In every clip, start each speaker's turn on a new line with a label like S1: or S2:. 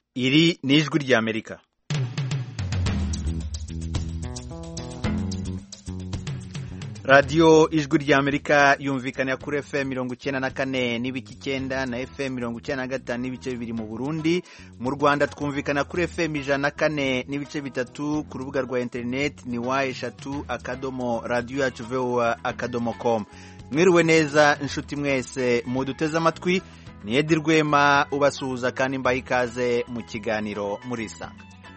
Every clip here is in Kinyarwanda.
S1: Iri ni ijwi ry'Amerika. radiyo ijwi ry'Amerika yumvikana kuri FM 94 n'ibice 9 na FM 95 n'ibice 2 mu Burundi. Mu Rwanda twumvikana kuri FM 104 n'ibice 3 ku rubuga rwa internet ni wa3.radioyacu.com. Mwiriwe neza inshuti mwese muduteze amatwi, ni Edi Rwema ubasuhuza kandi mbaye ikaze mu kiganiro Murisanga.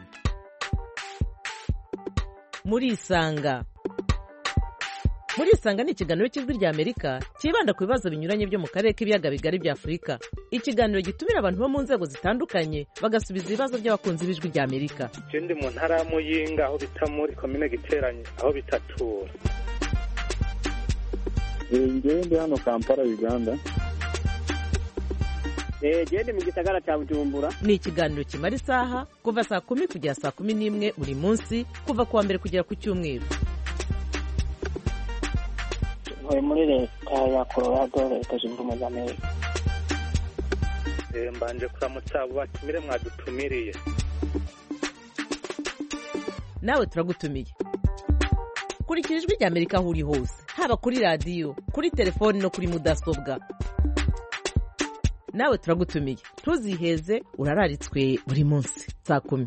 S2: Murisanga ni ikiganiro cy'ijwi ry'Amerika kibanda ku bibazo binyuranye byo mu karere k'ibiyaga bigari bya Afurika. Ikiganiro gitumira abantu bo mu nzego zitandukanye bagasubiza ibibazo by'abakunzi b'ijwi ry'Amerika.
S3: Ndi mu ntara ya Muyinga aho bita muri komine Giteranye aho bitatura.
S4: Ndi hano Kampala Uganda.
S5: Ndi mu gisagara cya Bujumbura.
S2: Ni ikiganiro kimara isaha kuva saa 10 kugera saa 11 buri munsi kuva kuwa mbere kugera ku cyumweru.
S5: Muri leta ya Colorado leta zunze ubumwe za Amerika.
S3: Mbanje kuramutsa abo batumire mwadutumiriye.
S2: Nawe turagutumiye. Kurikira ijwi ry'Amerika aho uri hose, haba kuri radio, kuri telefone no kuri mudasobwa. Nawe turagutumiye. Ntuziheze, urararitswe buri munsi saa 10.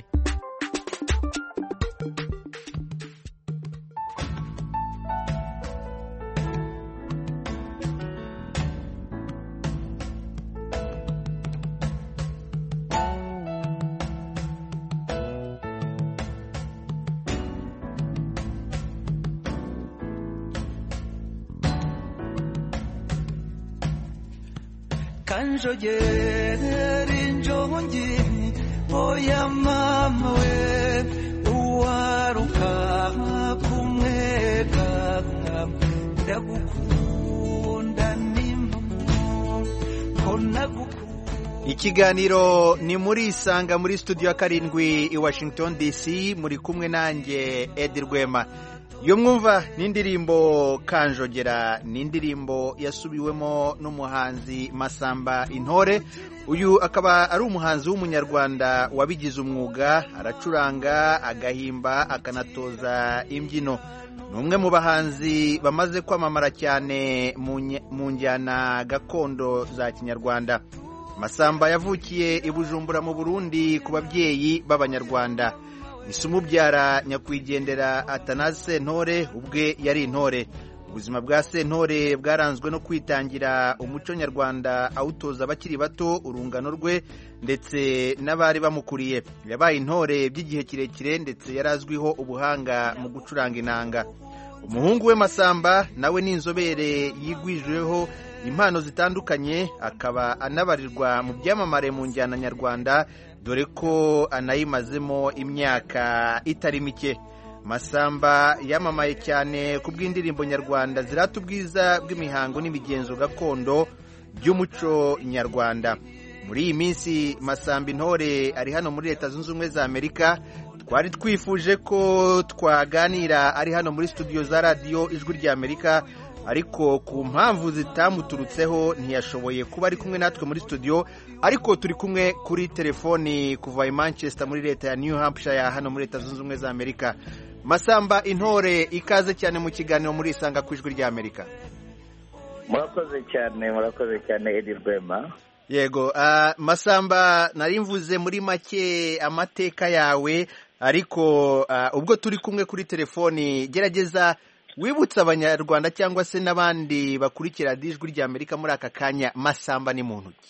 S6: Kanjogera injongi oya mama we uwaruka kumwega ndagukunda nimamo konagukunda.
S1: Ikiganiro ni Murisanga muri studio ya 7 i Washington DC, muri kumwe nanjye Edi Rwema. Iyo mwumva n'indirimbo Kanjogera, n'indirimbo yasubiwemo n'umuhanzi Masamba Intore. Uyu akaba ari umuhanzi w'umunyarwanda wabigize umwuga, aracuranga, agahimba, akanatoza imbyino. Numwe mu bahanzi bamaze kwamamara cyane mu njyana gakondo za Kinyarwanda. Masamba yavukiye i Bujumbura mu Burundi ku babyeyi b'Abanyarwanda. Isumubyara nyakwigendera Atanaze Sentore ubwe yari intore. Ubuzima bwa Sentore bwaranzwe no kwitangira umuco nyarwanda, awutoza abakiri bato urungano rwe ndetse n'abari bamukuriye. Yabaye intore by'igihe kirekire ndetse yarazwiho ubuhanga mu gucuranga inanga. Umuhungu we Masamba nawe ni inzobere yigwijeho impano zitandukanye, akaba anabarirwa mu byamamare mu njyana nyarwanda, dore ko anayimazemo imyaka itari mike. Masamba yamamaye cyane ku bw'indirimbo nyarwanda zirata ubwiza bw'imihango n'imigenzo gakondo by'umuco nyarwanda. Muri iyi minsi Masamba Intore ari hano muri Leta Zunze Ubumwe za Amerika. Twari twifuje ko twaganira ari hano muri studio za radio ijwi ry'Amerika, ariko ku mpamvu zitamuturutseho ntiyashoboye kuba ari kumwe natwe muri studio, ariko turi kumwe kuri telefoni kuva i Manchester muri leta ya New Hampshire hano muri Leta Zunze Ubumwe za Amerika. Masamba Intore, ikaze cyane mu kiganiro Murisanga ku ijwi ry'Amerika.
S4: Murakoze cyane Edi Rwema.
S1: Yego, Masamba, nari mvuze muri make amateka yawe, ariko ubwo turi kumwe kuri telefoni gerageza wibutsa Abanyarwanda cyangwa se n'abandi bakurikira ijwi ry'Amerika muri aka kanya, Masamba ni muntu ki?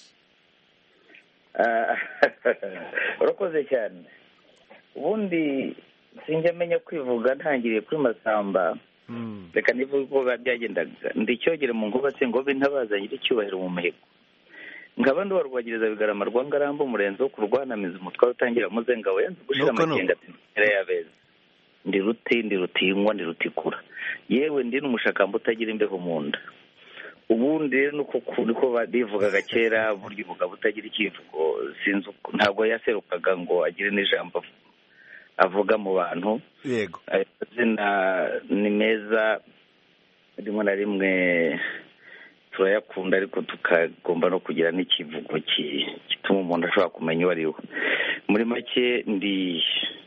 S4: Urakoze cyane. Ubundi sinjya menya kwivuga, ntangiriye kuri Masamba. Reka nivuge uko byagendaga. Ndi cyogere mu ngoba se ngo bintabaza nyiri cyubahiro mu mihigo. Ngaba ndo warwagiriza bigarama rwa Ngarambo umurenzo wo kurwanamiza umutwaro utangira muzenga we yanze gushira amakenga ati yabeza. Ndi rutinywa ndi rutikura. Yewe ndi n'umushakamba utagira imbeho mu nda. Ubundi rero nuko badivugaga kera, burya umugabo utagira ikivugo sinzi ntabwo yaserukaga ngo agire n'ijambo avuga mu bantu.
S1: Yego,
S4: zina ni meza rimwe na rimwe turayakunda, ariko tukagomba no kugira n'ikivugo gituma umuntu ashobora kumenya uwo ari we. muri make ndi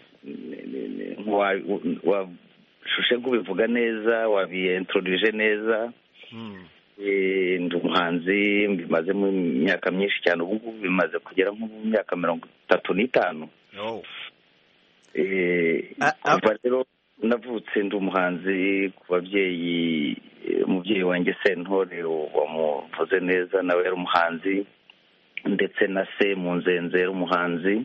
S4: washushe kubivuga neza, wabiintroduce neza. Ndi umuhanzi mbimazemo imyaka myinshi cyane, ubu ngubu bimaze kugera nko mu myaka 35. kuva rero navutse ndi umuhanzi ku babyeyi. Umubyeyi wanjye Sentore wamuvuze neza, nawe yari umuhanzi, ndetse na se Munzenze yari umuhanzi.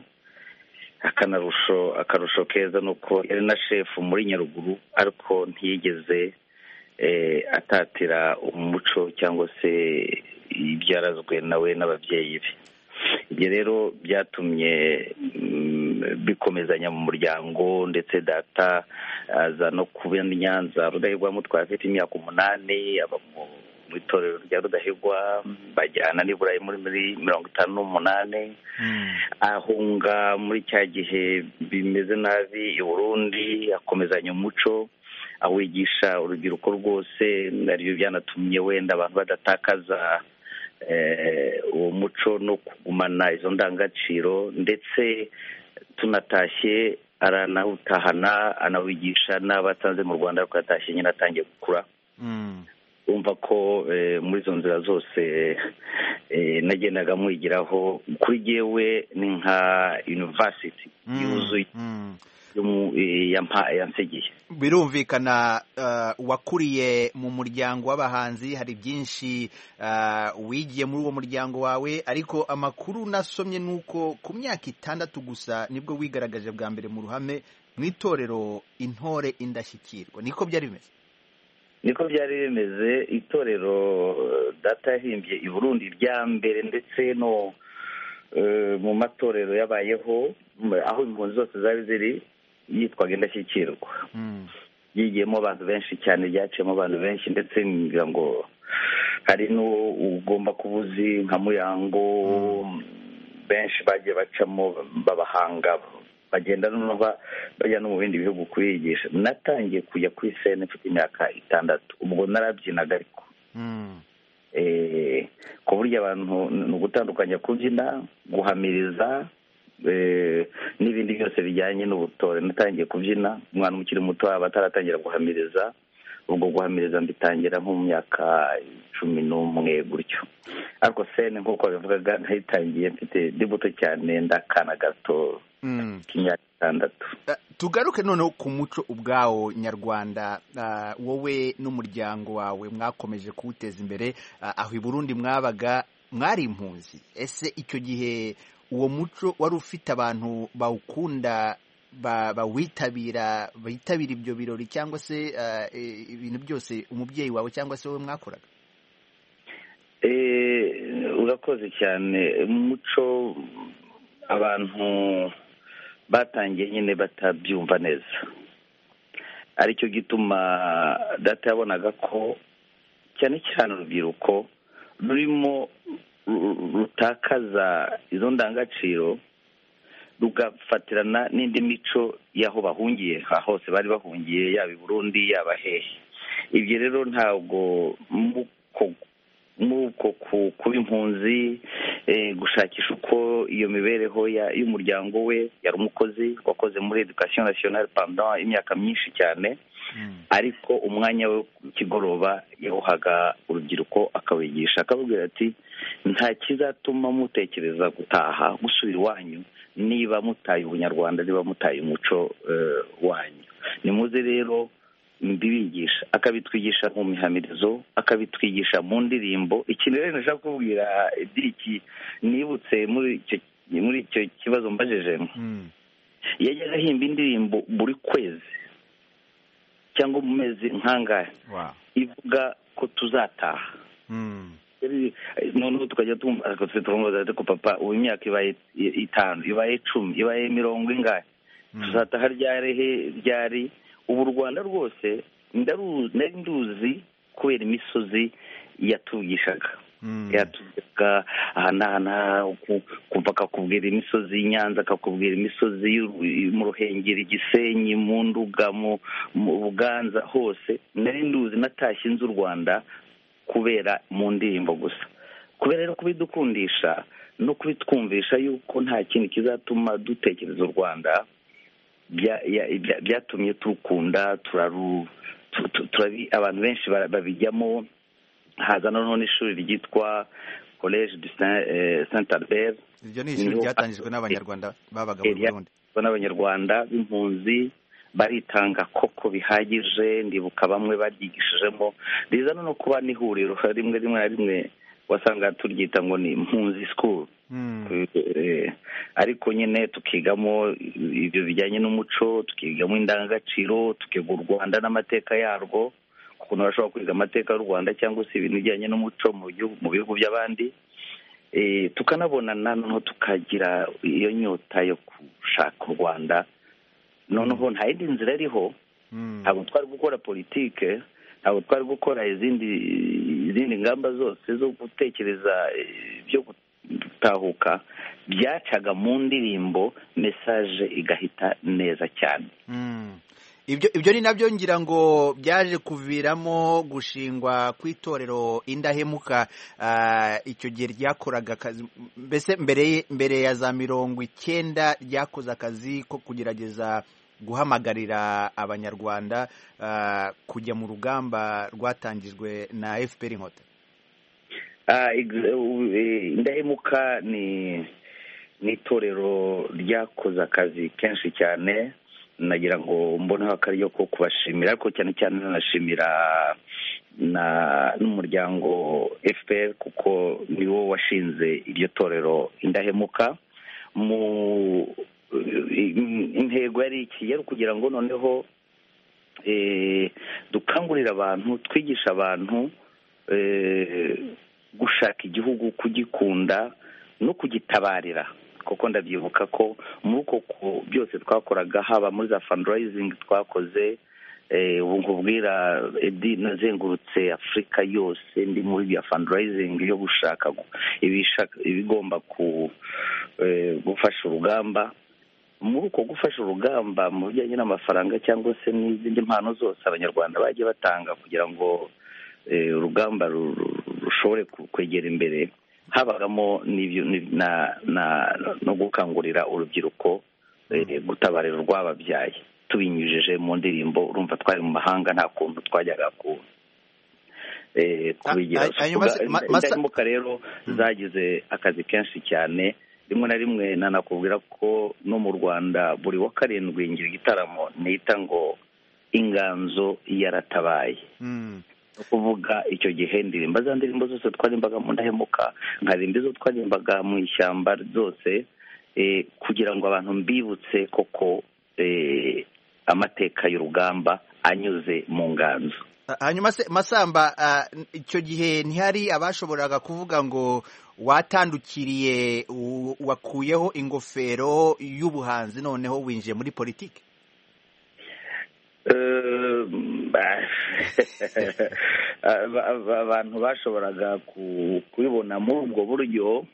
S4: Akarusho keza nuko yari na shefu muri Nyaruguru, ariko ntiyigeze atatira umuco cyangwa se ibyarazwe nawe n'ababyeyi be. Ibyo rero byatumye bikomezanya mu muryango, ndetse data aza no kuba Nyanza Rudahigwa mutwara afite imyaka 8, aba mu itorero rya Rudahigwa, bajyana n'i Burayi muri 58. Ahunga muri cya gihe bimeze nabi i Burundi, akomezanya umuco, awigisha urubyiruko rwose. Nariyo byanatumye wenda abantu badatakaza uwo muco no kugumana izo ndangagaciro, ndetse tunatashye aranawutahana, anawigisha n'abatanze mu Rwanda, ariko yatashye nyine atangiye gukura. Umva ko muri izo nzira zose nagendaga mwigiraho. Kuri jyewe ni nka university yuzuye yansegiye.
S1: Birumvikana wakuriye mu muryango w'abahanzi, hari byinshi wigiye muri uwo muryango wawe, ariko amakuru nasomye nuko ku myaka 6 gusa nibwo wigaragaje bwa mbere mu ruhame mu itorero Intore Indashyikirwa. Niko byari bimeze?
S4: Niko byari bimeze. Itorero data yahimbye i Burundi rya mbere, ndetse no mu matorero yabayeho aho impunzi zose zari ziri, yitwaga Indashyikirwa. Yigiyemo abantu benshi cyane, ryaciyemo abantu benshi, ndetse ngira ngo hari n'ugomba kubuzi nka Muyango, benshi bagiye bacamo babahanga, bagenda bajya no mu bindi bihugu kuyigisha. Natangiye kujya kuri scene mfite imyaka 6, ubwo narabyinaga, ariko ku buryo abantu ni ugutandukanya kubyina, guhamiriza n'ibindi byose bijyanye n'ubutore. Natangiye kubyina umwana ukiri muto, aba ataratangira guhamiriza. Ubwo guhamiriza mbitangira nko mu myaka 11 gutyo, ariko scene nk'uko bivugaga nayitangiye mfite ndi muto cyane, ndakana gato k'imyaka 6.
S1: Tugaruke noneho ku muco ubwawo nyarwanda. Wowe n'umuryango wawe mwakomeje kuwuteza imbere. Aho i Burundi mwabaga mwari impunzi. Ese icyo gihe uwo muco wari ufite abantu bawukunda, bitabira ibyo birori, cyangwa se ibintu byose umubyeyi wawe cyangwa se wowe mwakoraga?
S4: Urakoze cyane. Umuco abantu batangiye nyine batabyumva neza, aricyo gituma data yabonaga ko cyane cyane urubyiruko rurimo rutakaza izo ndangagaciro, rugafatirana n'indi mico y'aho bahungiye, hose bari bahungiye, yaba i Burundi yaba hehe. Ibyo rero ntabwo muko kuba impunzi, gushakisha uko iyo mibereho y'umuryango we. Yari umukozi wakoze muri Education Nationale pendant imyaka myinshi cyane, ariko umwanya we kigoroba yawuhaga urubyiruko, akawigisha, akababwira ati nta kizatuma mutekereza gutaha gusubira iwanyu niba mutaye ubunyarwanda, niba mutaye umuco wanyu. Nimuze rero mbibigisha. Akabitwigisha mu mihamirizo, akabitwigisha mu ndirimbo. Ikintu rero nashaka kubwira Diriki nibutse muri icyo kibazo mbajeje, yajyaga ahimba indirimbo buri kwezi cyangwa mu mezi nk'angahe, ivuga ko tuzataha. Noneho tukajya tumbaza ko papa ubu imyaka ibaye 5, ibaye 10, ibaye 20 ingahe, tuzataha ryari? Ubu u Rwanda rwose nari nduzi kubera imisozi yatugishaga. Yatugaga ahanahana, kumva akakubwira imisozi y'Inyanza, akakubwira imisozi mu Ruhengeri, Gisenyi, mu Nduga, mu Buganza, hose nari nduzi. Natashye inzu u Rwanda kubera mu ndirimbo gusa. Kubera rero kubidukundisha, no kubitwumvisha yuko nta kintu kizatuma dutekereza u Rwanda byatumye turukunda abantu benshi babijyamo. haza noneho n'ishuri ryitwa Collège du Saint Albert.
S1: Iryo ni ishuri ryatangijwe n'abanyarwanda babaga mu Burundi,
S4: n'abanyarwanda b'impunzi baritanga koko bihagije. Ndibuka bamwe baryigishijemo, riza no kuba n'ihuriro rimwe na rimwe wasanga turyita ngo ni impunzi school. Ariko nyine tukigamo ibyo bijyanye n'umuco, tukigamo indangagaciro, tukiga u Rwanda n'amateka yarwo, ukuntu bashobora kwiga amateka y'u Rwanda cyangwa se ibintu bijyanye n'umuco mu bihugu by'abandi. Tukanabona noneho tukagira iyo nyota yo gushaka u Rwanda. Noneho nta yindi nzira iriho, ntabwo twari gukora politike, ntabwo twari gukora izindi ngamba zose zo gutekereza byo gutahuka. Byacaga mu ndirimbo, message igahita neza cyane.
S1: Ibyo ni nabyo ngira ngo byaje kuviramo gushingwa kw'itorero Indahemuka. Icyo gihe ryakoraga akazi, mbese mbere ya za 90 ryakoze akazi ko kugerageza guhamagarira abanyarwanda kujya mu rugamba rwatangijwe na FPR Inkotanyi.
S4: Indahemuka ni itorero ryakoze akazi kenshi cyane. Nagira ngo mboneho akaryo ko kubashimira, ariko cyane cyane nanashimira n'umuryango FPR kuko niwo washinze iryo torero Indahemuka. Intego yari iki? Yari kugira ngo noneho dukangurira abantu, twigisha abantu gushaka igihugu, kugikunda no kugitabarira. Kuko ndabyibuka ko muri uko byose twakoraga, haba muri za fundraising twakoze, ubu nkubwira Edi nazengurutse Afurika yose ndi muri ya fundraising yo gushaka ibigomba gufasha urugamba. Muri uko gufasha urugamba mu bijyanye n'amafaranga cyangwa se n'izindi mpano zose abanyarwanda bagiye batanga kugira ngo urugamba rushobore kwegera imbere, habagamo no gukangurira urubyiruko gutabarira urwababyaye tubinyujije mu ndirimbo. Urumva twari mu mahanga, nta kuntu twajyaga kubigira. Indahemuka rero zagize akazi kenshi cyane. Rimwe na rimwe nanakubwira ko no mu Rwanda buri wa karindwi ngira igitaramo nita ngo inganzo yaratabaye. Kuvuga icyo gihe ndirimba za ndirimbo zose twarimbaga mu Ndahemuka, nkarimba izo twarimbaga mu ishyamba zose, kugira ngo abantu mbibutse koko amateka y'urugamba anyuze mu nganzo.
S1: Hanyuma se Masamba, icyo gihe ntihari abashoboraga kuvuga ngo watandukiriye, wakuyeho ingofero y'ubuhanzi noneho winjiye muri politiki?
S4: Abantu bashoboraga kubibona muri ubwo buryo.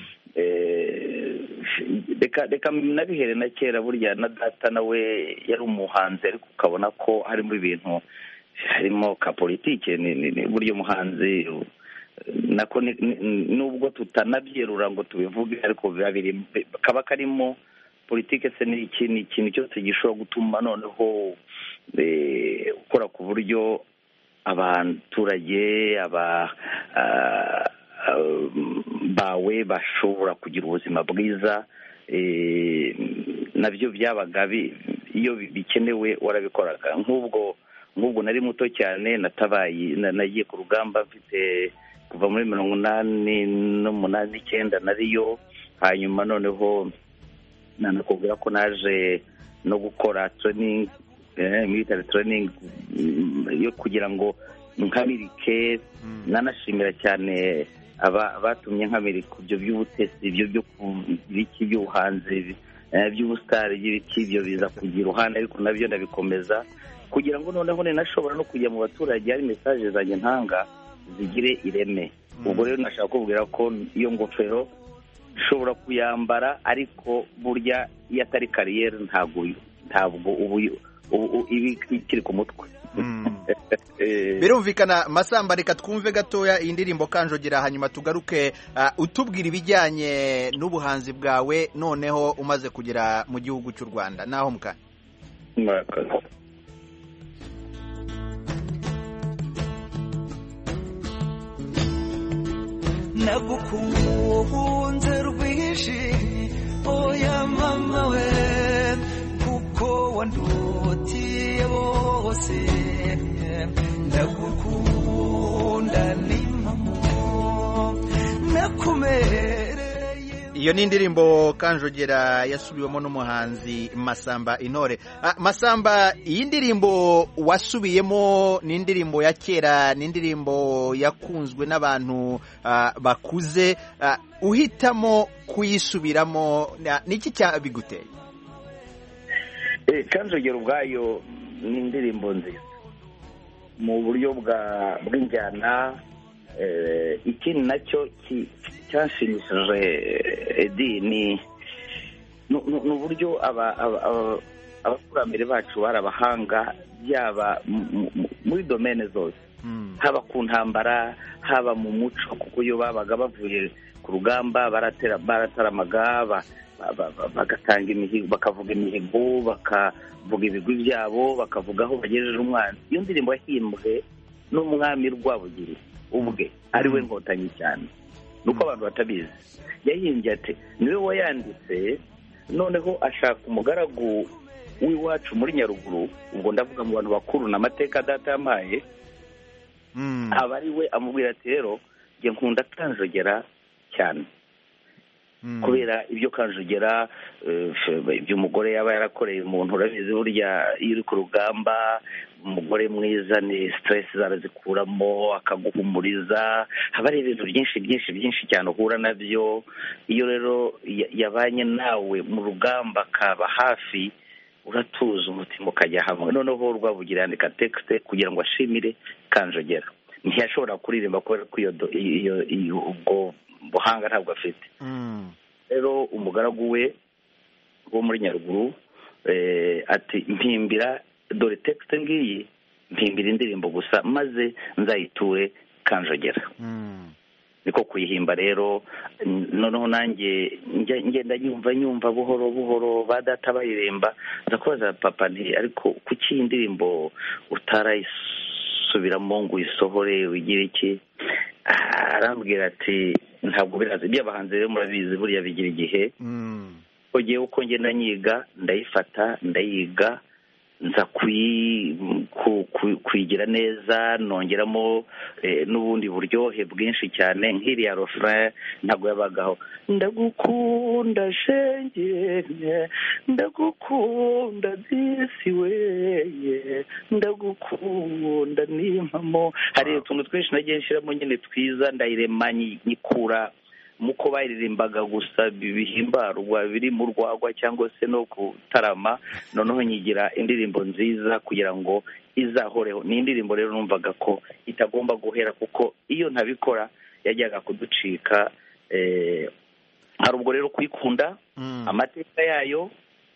S4: Reka nabihere na kera. Burya na data nawe yari umuhanzi, ariko ukabona ko harimo ibintu, harimo ka politike. Burya umuhanzi nako nubwo tutanabyerura ngo tubivuge, ariko kaba karimo politike. Se ni ikintu cyose gishobora gutuma noneho ukora ku buryo abaturage bawe bashobora kugira ubuzima bwiza. Nabyo byabaga iyo bikenewe warabikoraga. Nk'ubwo nari muto cyane, nagiye ku rugamba mfite kuva muri 1989 nariyo. Hanyuma noneho nanakubwira ko naje no gukora training, military training, yo kugira ngo nkamirike. Nanashimira cyane abatumye nkamirika ibyo by'ubutesi, ibyo by'ubuhanzi, by'ubusitari, ibyo biza kugira uruhande, ariko nabyo ndabikomeza kugira ngo noneho ninashobora no kujya mu baturage hari message zanjye ntanga zigire ireme. Ubwo rero nashaka kubwira ko iyo ngofero ushobora kuyambara, ariko burya iyo atari kariyeri ntabwo ubu ibi ikiri ku mutwe.
S1: birumvikana. Masamba, reka twumve gatoya iyi ndirimbo Kanjogera, hanyuma tugaruke utubwira ibijyanye n'ubuhanzi bwawe noneho umaze kugera mu gihugu cy'u Rwanda. Naho mukanya
S6: nagukunze rwinshi oya mama we kuko wandutiye bose ndagukunda ni mama nakumereye.
S1: Iyo ni indirimbo Kanjogera yasubiwemo n'umuhanzi Masamba Intore. Masamba, iyi ndirimbo wasubiyemo ni indirimbo ya kera, ni indirimbo yakunzwe n'abantu bakuze, uhitamo kuyisubiramo niki cyabiguteye?
S4: Kanjogera ubwayo ni indirimbo nziza mu buryo bw'injyana. Ikindi nacyo cyanshimishije Edi ni uburyo abakurambere bacu bari abahanga, yaba muri domene zose, haba ku ntambara, haba mu muco, kuko iyo babaga bavuye ku rugamba barataramaga, bagatanga imihigo, bakavuga imihigo, bakavuga ibigwi byabo, bakavuga aho bagejeje umwana. Iyo ndirimbo yahimbwe n'umwami Rwabugiri ubwe, ari we Nkotanyi cyane, nuko abantu batabizi. Yahimbye ati niwe wayanditse, noneho ashaka umugaragu w'iwacu muri Nyaruguru, ubwo ndavuga mu bantu bakuru n'amateka data yamaye, aba ari we amubwira ati rero njye nkunda Kanjogera cyane, kubera ibyo Kanjogera, ibyo umugore yaba yarakoreye umuntu. Urabizi burya iyo uri ku rugamba, umugore mwiza ni stress zarazikuramo, akaguhumuriza, haba ari ibintu byinshi cyane uhura nabyo. Iyo rero yabanye nawe mu rugamba akaba hafi, uratuza, umutima ukajya hamwe. Noneho Rwabugira yandika texte kugira ngo ashimire Kanjogera. Ntiyashobora kuririmba kubera ko ubwo buhanga ntabwo afite. Rero umugaragu we wo muri Nyaruguru ati mpimbira, dore texte ngiyi, mpimbira indirimbo gusa maze nzayiture Kanjogera. Niko kuyihimba rero. Noneho nanjye ngenda nyumva buhoro buhoro ba data bayiremba, nza kubaza papa nti ariko kuki indirimbo utarayisubiramo ngo uyisohore wigire iki? Arambwira ati ntabwo birazi by'abahanzi rero murabizi buriya bigira igihe. Ogiye uko ngenda nyiga, ndayifata, ndayiga, nza kuyigira neza, nongeramo n'ubundi buryohe bwinshi cyane. Nk'iriya refrain ntabwo yabagaho, ndagukunda shenge, ndagukunda disi weye, ndagukunda n'impamo. Hari utuntu twinshi nagiye nshyiramo nyine twiza, ndayirema nyikura muko bayiririmbaga gusa bihimbarwa biri mu rwagwa cyangwa se no kutarama. Noneho nyigira indirimbo nziza kugira ngo izahoreho. Ni indirimbo rero numvaga ko itagomba guhera, kuko iyo ntabikora yajyaga kuducika. Hari ubwo rero kuyikunda, amateka yayo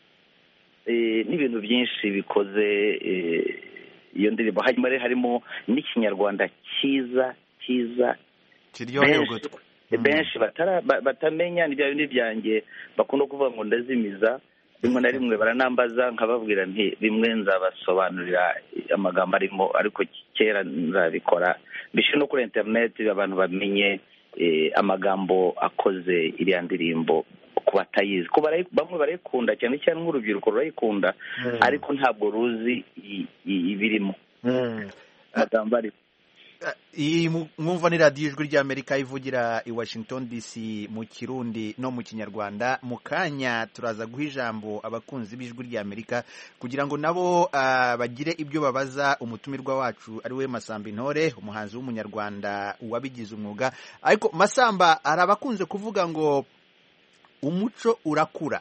S4: n'ibintu byinshi bikoze iyo ndirimbo. Hanyuma rero harimo n'ikinyarwanda cyiza
S1: kiryoheye ugutwi.
S4: Benshi batamenya ni bya bindi byanjye bakunda kuvuga ngo ndazimiza. Rimwe na rimwe baranambaza, nkababwira nti bimwe nzabasobanurira amagambo arimo, ariko kera nzabikora mbishe no kuri internet, abantu bamenye amagambo akoze iriya ndirimbo ku batayizi. Bamwe barayikunda cyane cyane nk'urubyiruko rurayikunda, ariko ntabwo ruzi ibirimo amagambo arimo.
S1: Iyi mwumva ni radiyo Ijwi ry'Amerika ivugira i Washington DC mu Kirundi no mu Kinyarwanda. Mu kanya turaza guha ijambo abakunzi b'Ijwi ry'Amerika kugira ngo nabo bagire ibyo babaza umutumirwa wacu ari we Masamba Intore, umuhanzi w'umunyarwanda wabigize umwuga. Ariko Masamba, hari abakunze kuvuga ngo umuco urakura,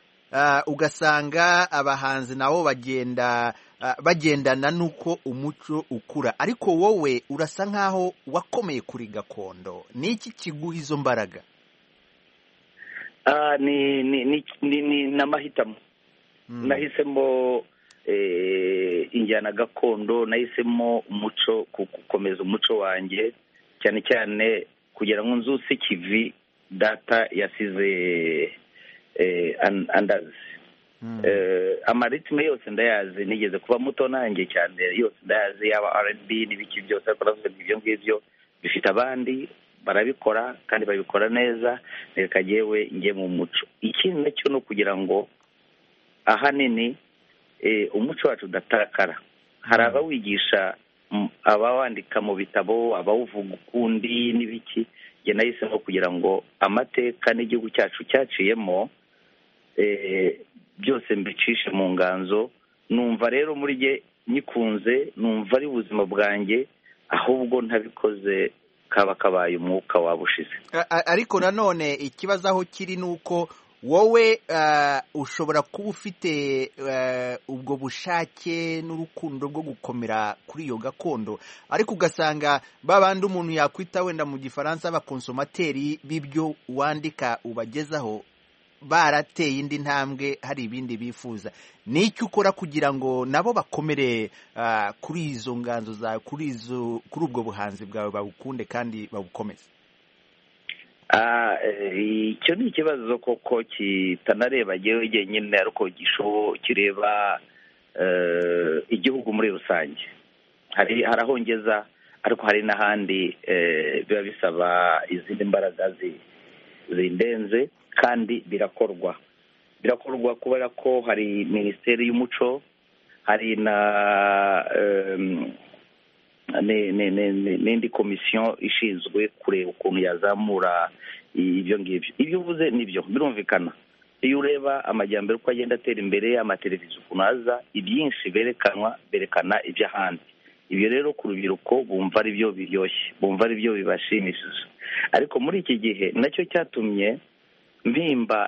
S1: ugasanga abahanzi nabo bagendana nuko umuco ukura, ariko wowe urasa nkaho wakomeye kuri gakondo. Ni iki kiguha izo mbaraga?
S4: Ni n'amahitamo. Nahisemo injyana gakondo, nahisemo umuco, gukomeza umuco wanjye, cyane cyane kugira ngo nzuse ikivi data yasize andazi. Amaritime yose ndayazi, nigeze kuba muto nanjye cyane, yose ndayazi, yaba R&B n'ibiki byose, ariko navuze ibyo ngibyo bifite abandi barabikora kandi babikora neza, reka jyewe njye mu muco. Ikindi nacyo no kugira ngo ahanini umuco wacu udatakara. Hari abawigisha, abawandika mu bitabo, abawuvuga ukundi n'ibiki. Njye nahisemo kugira ngo amateka n'igihugu cyacu cyaciyemo byose mbicishe mu nganzo. Numva rero muri jye nyikunze, numva ari ubuzima bwanjye, ahubwo ntabikoze kaba kabaye umwuka wabushize.
S1: Ariko nanone ikibazo aho kiri nuko wowe ushobora kuba ufite ubwo bushake n'urukundo rwo gukomera kuri iyo gakondo, ariko ugasanga babandi umuntu yakwita wenda mu gifaransa abakonsomateri b'ibyo wandika ubagezaho barateye indi ntambwe, hari ibindi bifuza. N'icyo ukora kugira ngo nabo bakomere kuri izo nganzo zawe, kuri ubwo buhanzi bwawe, babukunde kandi babukomeze?
S4: Icyo ni ikibazo koko kitanareba jyewe jyenyine, ariko kireba igihugu muri rusange. Hari aho ngeza, ariko hari n'ahandi biba bisaba izindi mbaraga zindenze, kandi birakorwa kubera ko hari minisiteri y'umuco, hari n'indi komisiyo ishinzwe kureba ukuntu yazamura ibyo ngibyo. Ibyo uvuze nibyo birumvikana. Iyo ureba amajyambere uko agenda atera imbere, amateleviziyo ukuntu aza, ibyinshi berekana iby'ahandi. Ibyo rero ku rubyiruko bumva ari byo biryoshye, bumva ari byo bibashimishije. Ariko muri iki gihe nacyo cyatumye mpimba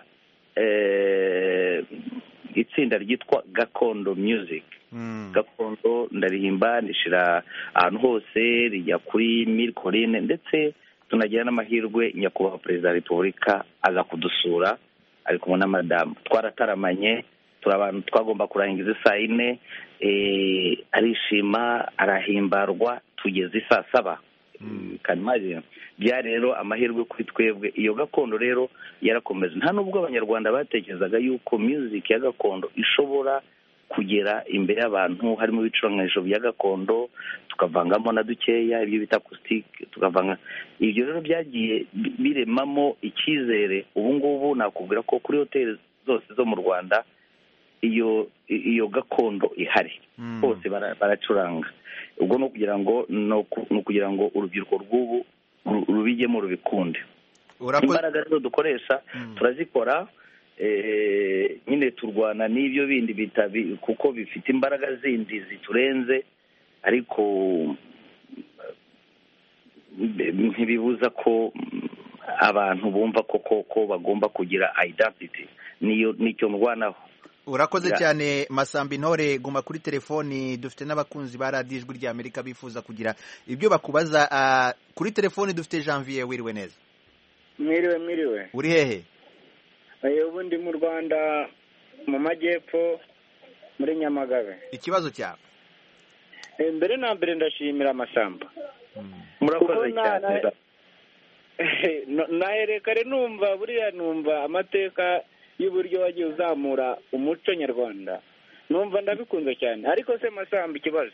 S4: itsinda ryitwa Gakondo Music. Gakondo ndarihimba, ndishira ahantu hose, rijya kuri Milkorine, ndetse tunagira n'amahirwe nyakubahwa perezida wa repubulika aza kudusura, ari kumwe na madamu. Twarataramanye, abantu twagomba kurangiza 4:00, arishima, arahimbarwa, tugeze 7:00. Kanimari bya rero amahirwe kuri twebwe. Iyo gakondo rero yarakomeza. Nta nubwo abanyarwanda batekerezaga yuko music ya gakondo ishobora kugera imbere y'abantu, harimo ibicurangisho bya gakondo, tukavangamo na dukeya ibyo bita acoustic, tukavanga. Ibyo rero byagiye biremamo icyizere. Ubu ngubu nakubwira ko kuri hoteli zose zo mu Rwanda iyo gakondo ihari, hose baracuranga. Ubwo no kugira ngo urubyiruko rw'ubu rubijyemo, rubikunde. Imbaraga rero dukoresha turazikora, nyine turwana n'ibyo bindi kuko bifite imbaraga zindi ziturenze, ariko ntibibuza ko abantu bumva ko bagomba kugira identity. Nicyo ndwanaho.
S1: Urakoze cyane Masamba Intore. Guma kuri telefoni, dufite n'abakunzi ba Radio Ijwi ry'Amerika bifuza kugira ibyo bakubaza. Kuri telefoni dufite Janvier. Wiriwe neza?
S7: Mwiriwe.
S1: Uri hehe?
S7: Ubu ndi mu Rwanda, mu majyepfo, muri Nyamagabe.
S1: Ikibazo cyawe?
S7: Mbere na mbere ndashimira Masamba.
S4: Murakoze cyane.
S7: Naherekare numva amateka y'uburyo wagiye uzamura umuco nyarwanda, numva ndabikunze cyane. Ariko se Masamba, ikibazo,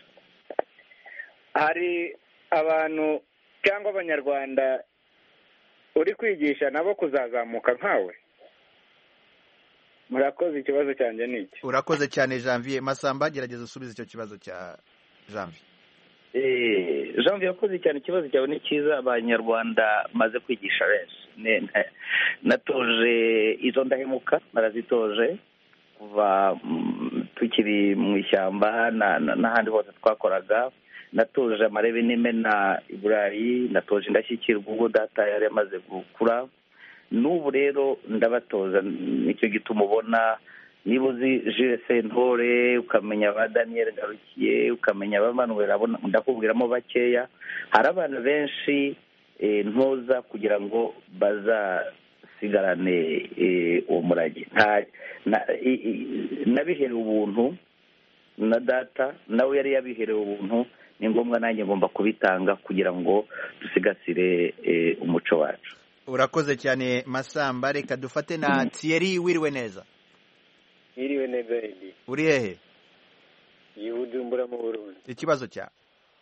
S7: hari abantu cyangwa abanyarwanda uri kwigisha nabo kuzazamuka nkawe? Murakoze. Ikibazo cyanjye ni iki.
S1: Urakoze cyane Janvier. Masamba, gerageza usubize icyo kibazo cya Janvier.
S4: Janvier, yakoze cyane. Ikibazo cyawe ni cyiza. Abanyarwanda maze kwigisha benshi, natoje izo ndahemuka, narazitoje kuva tukiri mu ishyamba n'ahandi hose twakoraga. Natoje amarebe n'imena i Burayi, natoje indashyikirwa ubwo data yari amaze gukura. N'ubu rero ndabatoza. Nicyo gituma ubona, niba uzi Jules Sentore, ukamenya ba Daniel Garukiye, ukamenya ba Manuel, ndakubwiramo bakeya. Hari abantu benshi ntoza kugira ngo bazasigarane uwo murage. Nabiherewe ubuntu na data nawe yari yabiherewe ubuntu, ni ngombwa nanjye ngomba kubitanga kugira ngo dusigasire umuco wacu.
S1: Urakoze cyane Masamba. Reka dufate na Thierry. Wiriwe neza?
S8: Wiriwe neza Edi.
S1: Uri hehe?
S8: Bujumbura mu Burundi.
S1: Ikibazo cyawe?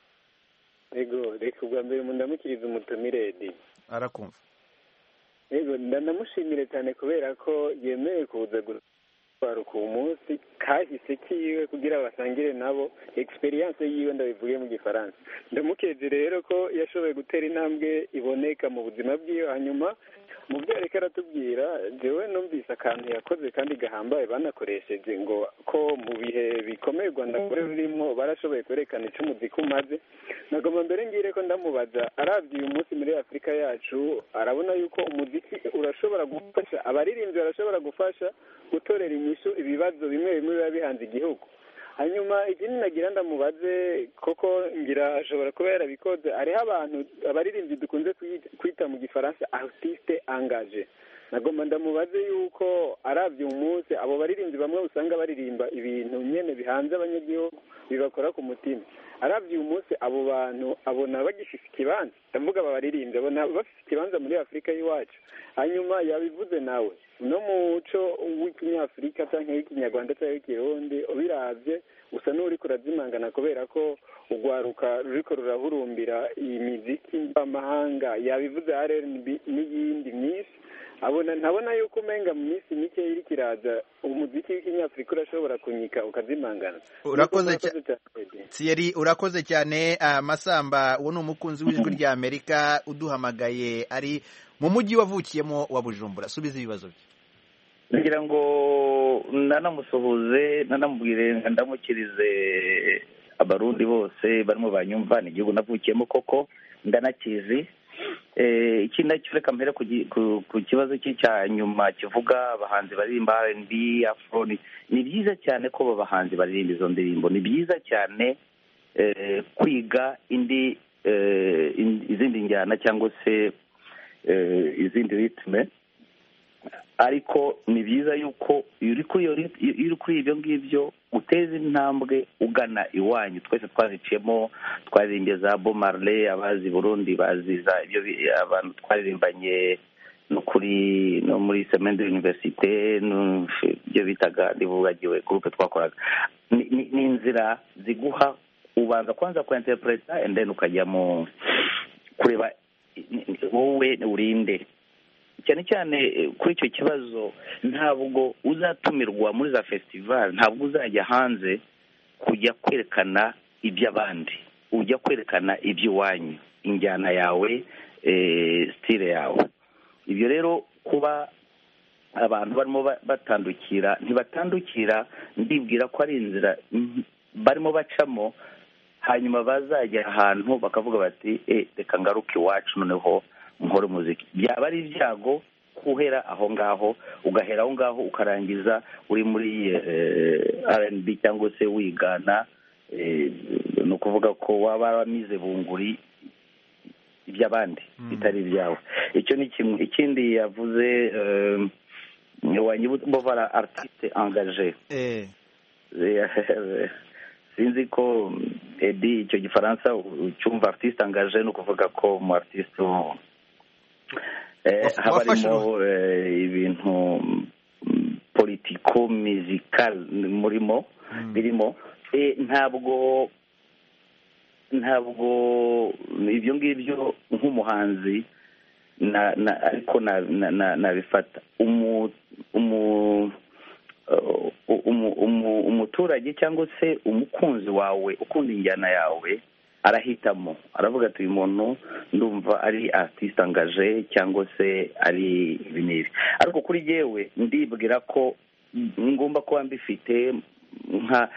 S8: Ego, reka ubwa mbere ndamukiriza umutumire Edi.
S1: Arakumva.
S8: Ego, ndanamushimire cyane kubera ko yemeye kuza gutwaruka uwo munsi kahise kiwe kugira basangire nabo experience yiwe, ndabivuge mu gifaransa. Ndamukeje rero ko yashoboye gutera intambwe iboneka mu buzima bwiwe. Hanyuma mu byo ariko aratubwira, jewe numvise akantu yakoze kandi gahambaye banakoresheje, ngo ko mu bihe bikomeye u Rwanda rurimo barashoboye kwerekana icyo umuziki umaze. Nagomba mbere ngire ko ndamubaza, arabye uyu munsi muri Afurika yacu arabona yuko umuziki urashobora gufasha, abaririmbyi barashobora gufasha gutorera inyishu ibibazo bimwe bimwe biba bihanze igihugu. Hanyuma ikindi nagira ndamubaze, koko ngira ashobora kuba yarabikoze, hariho abantu abaririmbyi dukunze kwita mu gifaransa artiste engagé. Nagomba ndamubaze yuko arabye umunsi abo baririmbyi bamwe usanga baririmba ibintu nyene bihanze abanyagihugu bibakora ku mutima, arabye umunsi abo bantu abona bagifise ikibanza, ndavuga aba baririmbyi abona bafise ikibanza muri Afurika y'iwacu. Hanyuma yabivuze nawe no muco w'ikinyafurika cyangwa w'ikinyarwanda cyangwa w'ikirundi ubiravye usa n'uri kurazimangana, kubera ko urwaruka ruriko rurahurumbira imiziki mvamahanga, yabivuze R&B n'iyindi myinshi. Ntabona yuko umenga mu minsi mike iri kiraza umuziki w'ikinyafurika urashobora kunyika ukazimangana.
S1: Urakoze Thierry, urakoze cyane. Masamba, uwo ni umukunzi w'ijwi rya Amerika uduhamagaye ari mu mujyi wavukiyemo wa Bujumbura. Subiza ibibazo bye.
S4: Ngira ngo nanamusuhuze, nanamubwire ndamukirize abarundi bose barimo banyumva, ni igihugu navukiyemo koko ndanakizi. Ikindi nakireka mpera ku kibazo cye cya nyuma kivuga abahanzi baririmba R&B, Afro. Ni byiza cyane ko babahanzi baririmba izo ndirimbo, ni byiza cyane kwiga izindi njyana cyangwa se izindi ritme, ariko ni byiza yuko uri kuri ibyo ngibyo uteza intambwe ugana iwanyu. Twese twaziciyemo, twaririmbye za Bob Marley, abazi Burundi baziza ibyo abantu twaririmbanye no muri Semaine de l'Université, ibyo bitaga ndivugagiwe groupe twakoraga. Ni inzira ziguha ubanza kwanza kuinterpreta and then ukajyamo kureba wowe urinde. Cyane cyane kuri icyo kibazo, ntabwo uzatumirwa muri za festival, ntabwo uzajya hanze kujya kwerekana iby'abandi, ujya kwerekana iby'iwanyu, injyana yawe, style yawe. Ibyo rero kuba abantu barimo ntibatandukira, ndibwira ko ari inzira barimo bacamo, hanyuma bazajya ahantu bakavuga bati reka ngaruke iwacu noneho nkore umuziki. Byaba ari ibyago kuhera aho ngaho, ugahera aho ngaho ukarangiza uri muri R&B cyangwa se wigana, ni ukuvuga ko waba waramize bunguri iby'abandi bitari ibyawe. Icyo ni kimwe. Ikindi yavuze wanyibutsa artiste engagé. Sinzi ko Edi icyo gifaransa ucyumva. Artiste engagé ni ukuvuga ko mu artiste haba harimo ibintu politiko musical birimo. Ntabwo ibyo ngibyo nk'umuhanzi ariko nabifata umuturage cyangwa se umukunzi wawe ukunda injyana yawe arahitamo, aravuga ati uyu muntu ndumva ari artiste engagé cyangwa se ari ibi n'ibi. Ariko kuri jyewe ndibwira ko ngomba kuba mbifite nka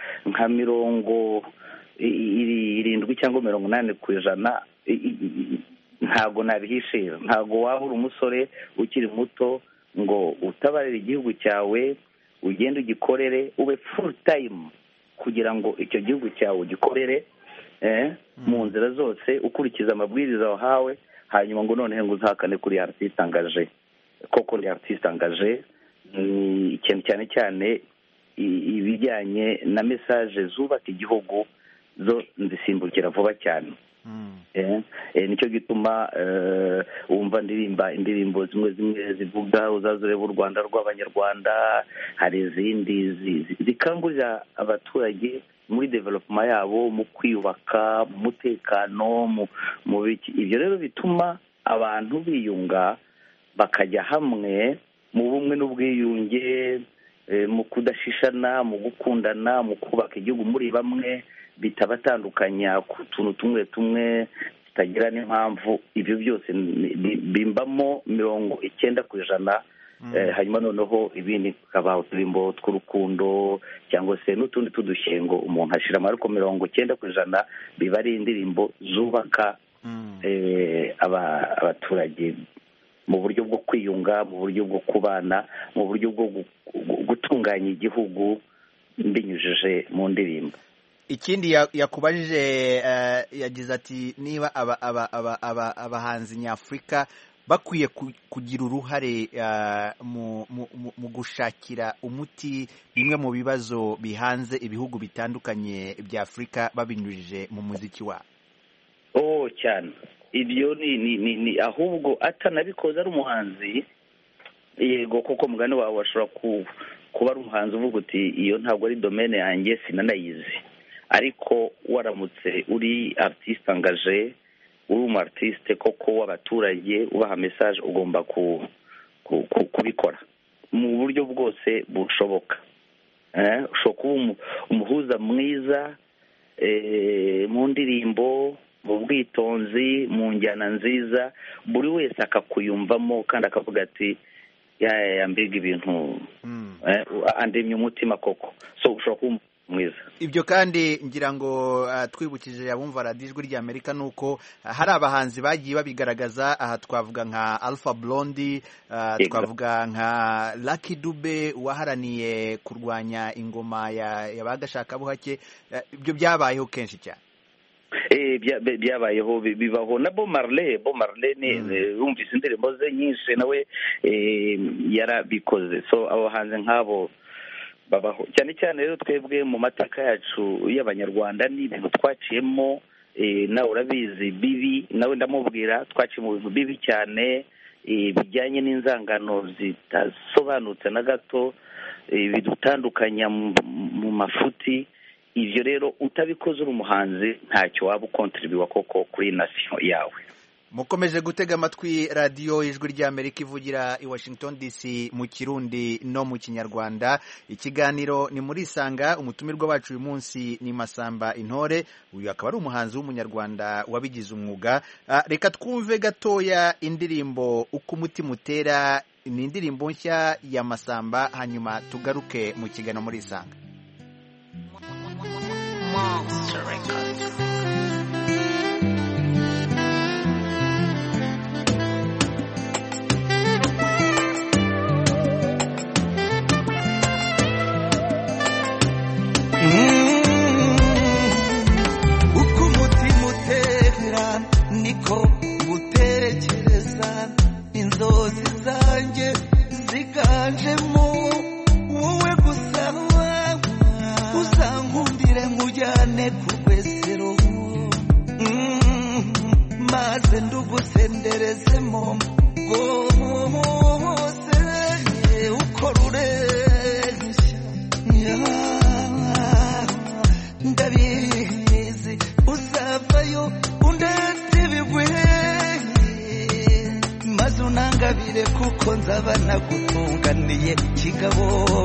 S4: 70 cyangwa 80%. Ntabwo nabihishira. Ntabwo waba uri umusore ukiri muto ngo utabarire igihugu cyawe, ugende ugikorere, ube full time kugira ngo icyo gihugu cyawe ugikorere mu nzira zose ukurikiza amabwiriza wahawe, hanyuma ngo noneho ngo uzahakane kuri artiste engagé. Koko ni artiste engagé, ikintu cyane cyane ibijyanye na mesaje zubaka igihugu zo nzisimbukira vuba cyane. Nicyo gituma wumva ndirimba indirimbo zimwe zivuga uzaza ureba u Rwanda rw'abanyarwanda, hari izindi zikangurira abaturage muri development yabo, mu kwiyubaka, mu mutekano, mu biki. Ibyo rero bituma abantu biyunga bakajya hamwe mu bumwe n'ubwiyunge, mu kudashishana, mu gukundana, mu kubaka igihugu muri bamwe, bitabatandukanya ku tuntu tumwe tutagira n'impamvu. Ibyo byose bimbamo 90%. Hanyuma noneho ibindi kabaho uturimbo tw'urukundo cyangwa se n'utundi tudushyengo umuntu ashiramo, ariko 90% biba ari indirimbo zubaka abaturage mu buryo bwo kwiyunga, mu buryo bwo kubana, mu buryo bwo gutunganya igihugu binyujije mu ndirimbo.
S1: Ikindi yakubajije yagize ati niba abahanzi nyafurika bakwiye kugira uruhare mu gushakira umuti bimwe mu bibazo bihanze ibihugu bitandukanye bya Afurika babinyujije mu muziki wabo.
S4: Cyane ibyo ni ahubwo atanabikoze ari umuhanzi, yego koko mugani wawe washobora kuba ari umuhanzi uvuga uti iyo ntabwo ari domaine yanjye sinanayizi, ariko waramutse uri artiste engagé, uri umu artiste koko w'abaturage ubaha message, ugomba kubikora mu buryo bwose bushoboka. Ushobora kuba umuhuza mwiza mu ndirimbo, mu bwitonzi, mu njyana nziza, buri wese akakuyumvamo kandi akavuga ati mbega ibintu andemye umutima koko. So ushobora kuba mwiza.
S1: Ibyo kandi ngira ngo twibukije abumva radiyo Ijwi ry'Amerika nuko hari abahanzi bagiye babigaragaza. Aha twavuga nka Alpha Blondy, twavuga nka Lucky Dube waharaniye kurwanya ingoma y'abagashakabuhake. Ibyo byabayeho kenshi cyane.
S4: Byabayeho, bibaho na Bob Marley wumvise indirimbo ze nyinshi nawe yarabikoze. So abo bahanzi nk'abo babaho cyane cyane. Rero twebwe mu mateka yacu y'abanyarwanda ni ibintu twaciyemo, nawe urabizi bibi, nawe ndamubwira twaciye mu bintu bibi cyane bijyanye n'inzangano zitasobanutse na gato, bidutandukanya mu mafuti. Ibyo rero utabikoze uri umuhanzi ntacyo waba ukontribuwa koko kuri nation yawe.
S1: Mukomeje gutega amatwi radiyo Ijwi ry'Amerika ivugira i Washington DC mu Kirundi no mu Kinyarwanda. Ikiganiro ni muri Isanga. Umutumirwa wacu uyu munsi ni Masamba Intore. Uyu akaba ari umuhanzi w'umunyarwanda wabigize umwuga. Reka twumve gatoya indirimbo Uko Umutima Utera. Ni indirimbo nshya ya Masamba, hanyuma tugaruke mu kiganiro muri Isanga. Monster Records.
S6: Uko umutima utera niko gutekereza, inzozi zanjye ziganjemo wowe gusa, uzankundire nkujyane ku rwesero, maze ndugusenderezemo rwose uko rureshya. Ndabizi uzavayo undetse ibigwi, maze unangabire kuko nzaba nagutunganiye kigabo.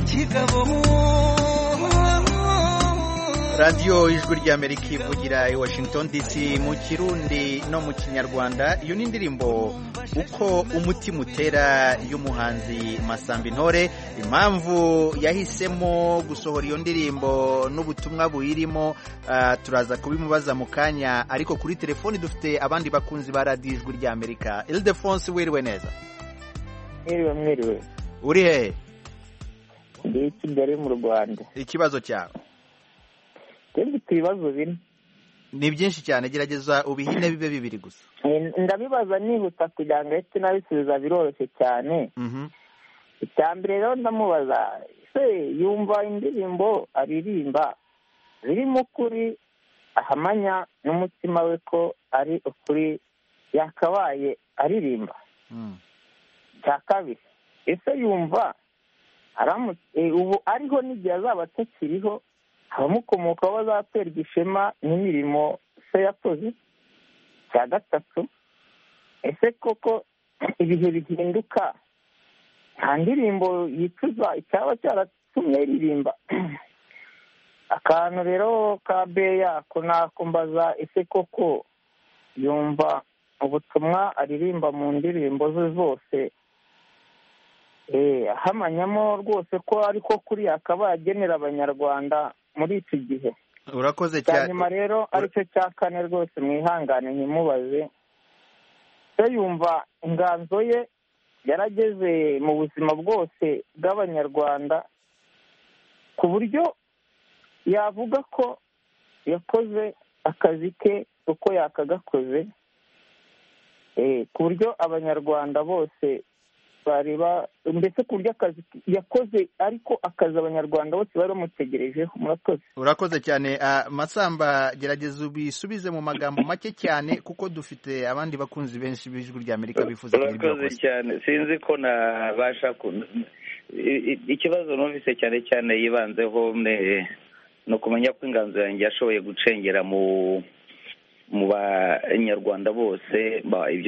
S1: radiyo Ijwi ry'Amerika ivugira i Washington DC mu Kirundi no mu Kinyarwanda. Iyo ni indirimbo Uko Umutima Utera y'umuhanzi Masamba Intore. Impamvu yahisemo gusohora iyo ndirimbo n'ubutumwa buyirimo turaza kubimubaza mu kanya, ariko kuri telefoni dufite abandi bakunzi ba radiyo Ijwi ry'Amerika. Ildefonse, wiriwe neza?
S5: Mwiriwe.
S1: Uri hehe?
S5: Ndi Kigali mu Rwanda.
S1: Ikibazo cyawe?
S5: Dufite ibibazo bine.
S1: Ni byinshi cyane, gerageza ubihine bibe bibiri gusa.
S5: Ndabibaza nihuta kugira ngo ahite nabisubiza biroroshye cyane. Icyambere rero ndamubaza ese yumva indirimbo aririmba zirimo ukuri ahamanya n'umutima we ko ari ukuri yakabaye aririmba. Cya kabiri, ese yumva ubu ariho n'igihe azaba atakiriho abamukomokaho bazaterwa ishema n'imirimo se yakoze. Cya gatatu, ese koko ibihe bihinduka nta ndirimbo yicuza icyaba cyaratumye aririmba? Akantu rero ka beya ko nakumbaza, ese koko yumva ubutumwa aririmba mu ndirimbo ze zose ahamanyamo rwose ko ariko kuri akaba yagenera abanyarwanda muri iki gihe?
S1: Urakoze cyane.
S5: Nyuma rero aricyo cya kane rwose mwihangane ntimubaze, se yumva inganzo ye yarageze mu buzima bwose bw'abanyarwanda ku buryo yavuga ko yakoze akazi ke uko yakagakoze, ku buryo abanyarwanda bose bareba, mbese ku buryo akazi yakoze ariko akazi abanyarwanda bose bari bamutegerejeho. Murakoze.
S1: Urakoze cyane. Masamba, gerageza ubisubize mu magambo make cyane kuko dufite abandi bakunzi benshi b'Ijwi ry'Amerika bifuza kugira ibyo
S4: urakoze cyane. Sinzi ko nabasha ikibazo numvise cyane cyane yibanzeho no kumenya ko inganzo yanjye yashoboye gucengera mu banyarwanda bose. Ibyo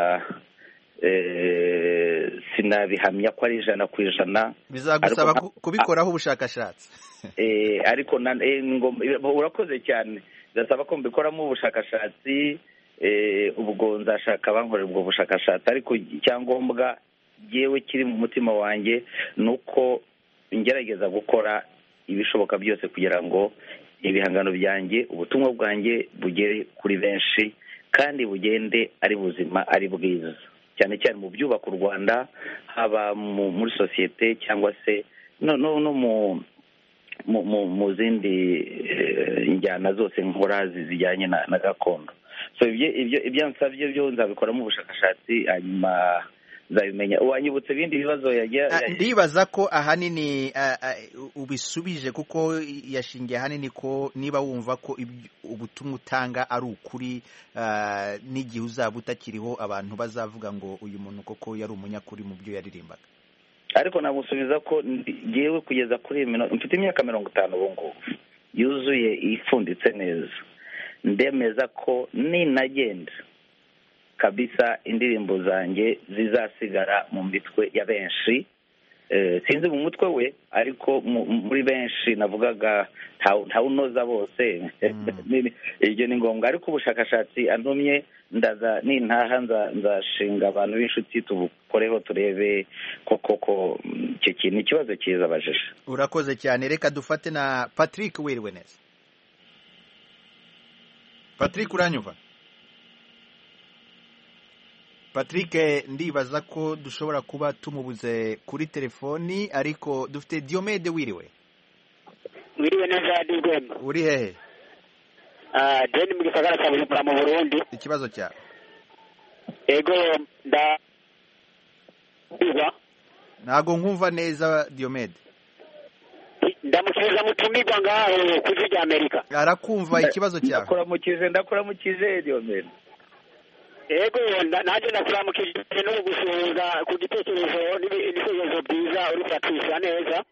S4: sinabihamya ko ari 100%.
S1: Bizagusaba kubikoraho ubushakashatsi.
S4: Ariko urakoze cyane. Bizasaba ko mbikoramo ubushakashatsi, ubwo nzashaka bankorera ubwo bushakashatsi, ariko icyangombwa yewe kiri mu mutima wanjye nuko ngerageza gukora ibishoboka byose kugira ngo ibihangano byanjye, ubutumwa bwanjye bugere kuri benshi kandi bugende ari buzima, ari bwiza, cyane cyane mu byubaka u Rwanda, haba muri sosiyete cyangwa se no mu zindi njyana zose nkora zijyanye na gakondo. So ibyo nsabye byo nzabikoramo ubushakashatsi, hanyuma nzabimenya. Wanyibutse ibindi bibazo
S1: ndibaza ko ahanini ubisubije, kuko yashingiye ahanini ko niba wumva ko ubutumwa utanga ari ukuri, n'igihe uzaba utakiriho abantu bazavuga ngo uyu muntu koko yari umunyakuri mu byo yaririmbaga.
S4: Ariko nagusubiza ko ngewe kugeza kuri iyi minota mfite imyaka 50 ubu ngubu yuzuye ifunditse neza, ndemeza ko ninagenda kabisa indirimbo zanjye zizasigara mu mitwe ya benshi. Sinzi mu mutwe we, ariko muri benshi navugaga nta unoza bose. Ibyo ni ngombwa, ariko ubushakashatsi antumye nintaha nzashinga abantu b'inshuti tubukoreho turebe koko icyo kintu ikibazo cyiza abajije.
S1: Urakoze cyane. Reka dufate na Patrick. Wiriwe neza Patrick, uranyumva? Patrick, ndibaza ko dushobora kuba tumubuze kuri telefoni, ariko dufite Diomede. Wiriwe
S9: neza Digwema.
S1: Uri hehe?
S9: Jeni mu gisagara cya Bujumbura mu Burundi.
S1: Ikibazo cyawe?
S9: Ego
S1: ntago nkumva neza Diomede.
S9: Ndamukiza mutumirwa ngaho ku Ijwi ry'Amerika.
S1: Arakumva ikibazo cyawe?
S4: Ndakuramukije Diomede.
S9: Ego nanjye ndakuramukije no gusuhuza ku gitekerezo n'ibitekerezo byiza uri kubacisha neza.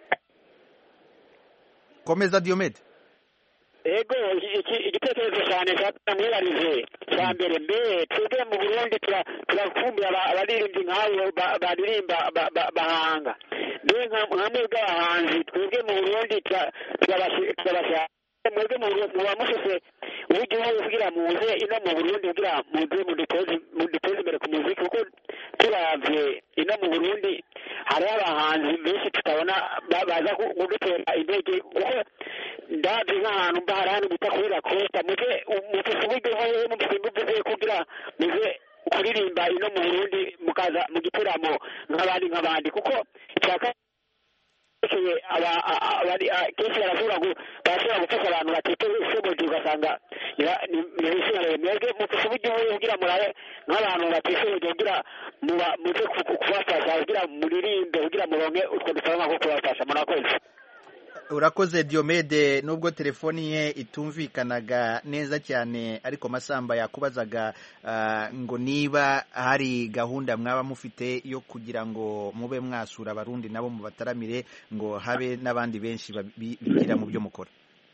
S1: Komeza Diomede.
S9: Ego igitekerezo cyane cyamwibarize cya mbere, twebwe mu Burundi turakumbira abaririmbyi nk'abo baririmba bahanga. Nka mwebwe abahanzi twebwe mu Burundi turabashaka, mwebwe muba mufise uburyo bwo kugira muze ino mu Burundi kugira muze muduteze imbere ku muziki, kuko turavye ino mu Burundi hariho abahanzi benshi tutabona baza kudutera intege, kuko ndabye nk'ahantu mba hari ahantu bita kuri Lacosta, mufise uburyo muvuze kugira muze kuririmba ino mu Burundi mukaza mu gitaramo nk'abandi, kuko cyaka kenshi barashobora gufasha abantu batitewe ishoboje, ugasanga ntibishimire mwebwe mufashe uburyo kugira murabe nk'abantu batishoboye kugira muze kubafasha kugira muririmbe kugira muronke utwo dufaranga ko kubafasha murakoze.
S1: Urakoze Diomede, nubwo telefoni ye itumvikanaga neza cyane ariko Masamba yakubazaga ngo niba hari gahunda mwaba mufite yo kugira ngo mube mwasura abarundi nabo mu bataramire ngo habe n'abandi benshi bigira mu byo mukora.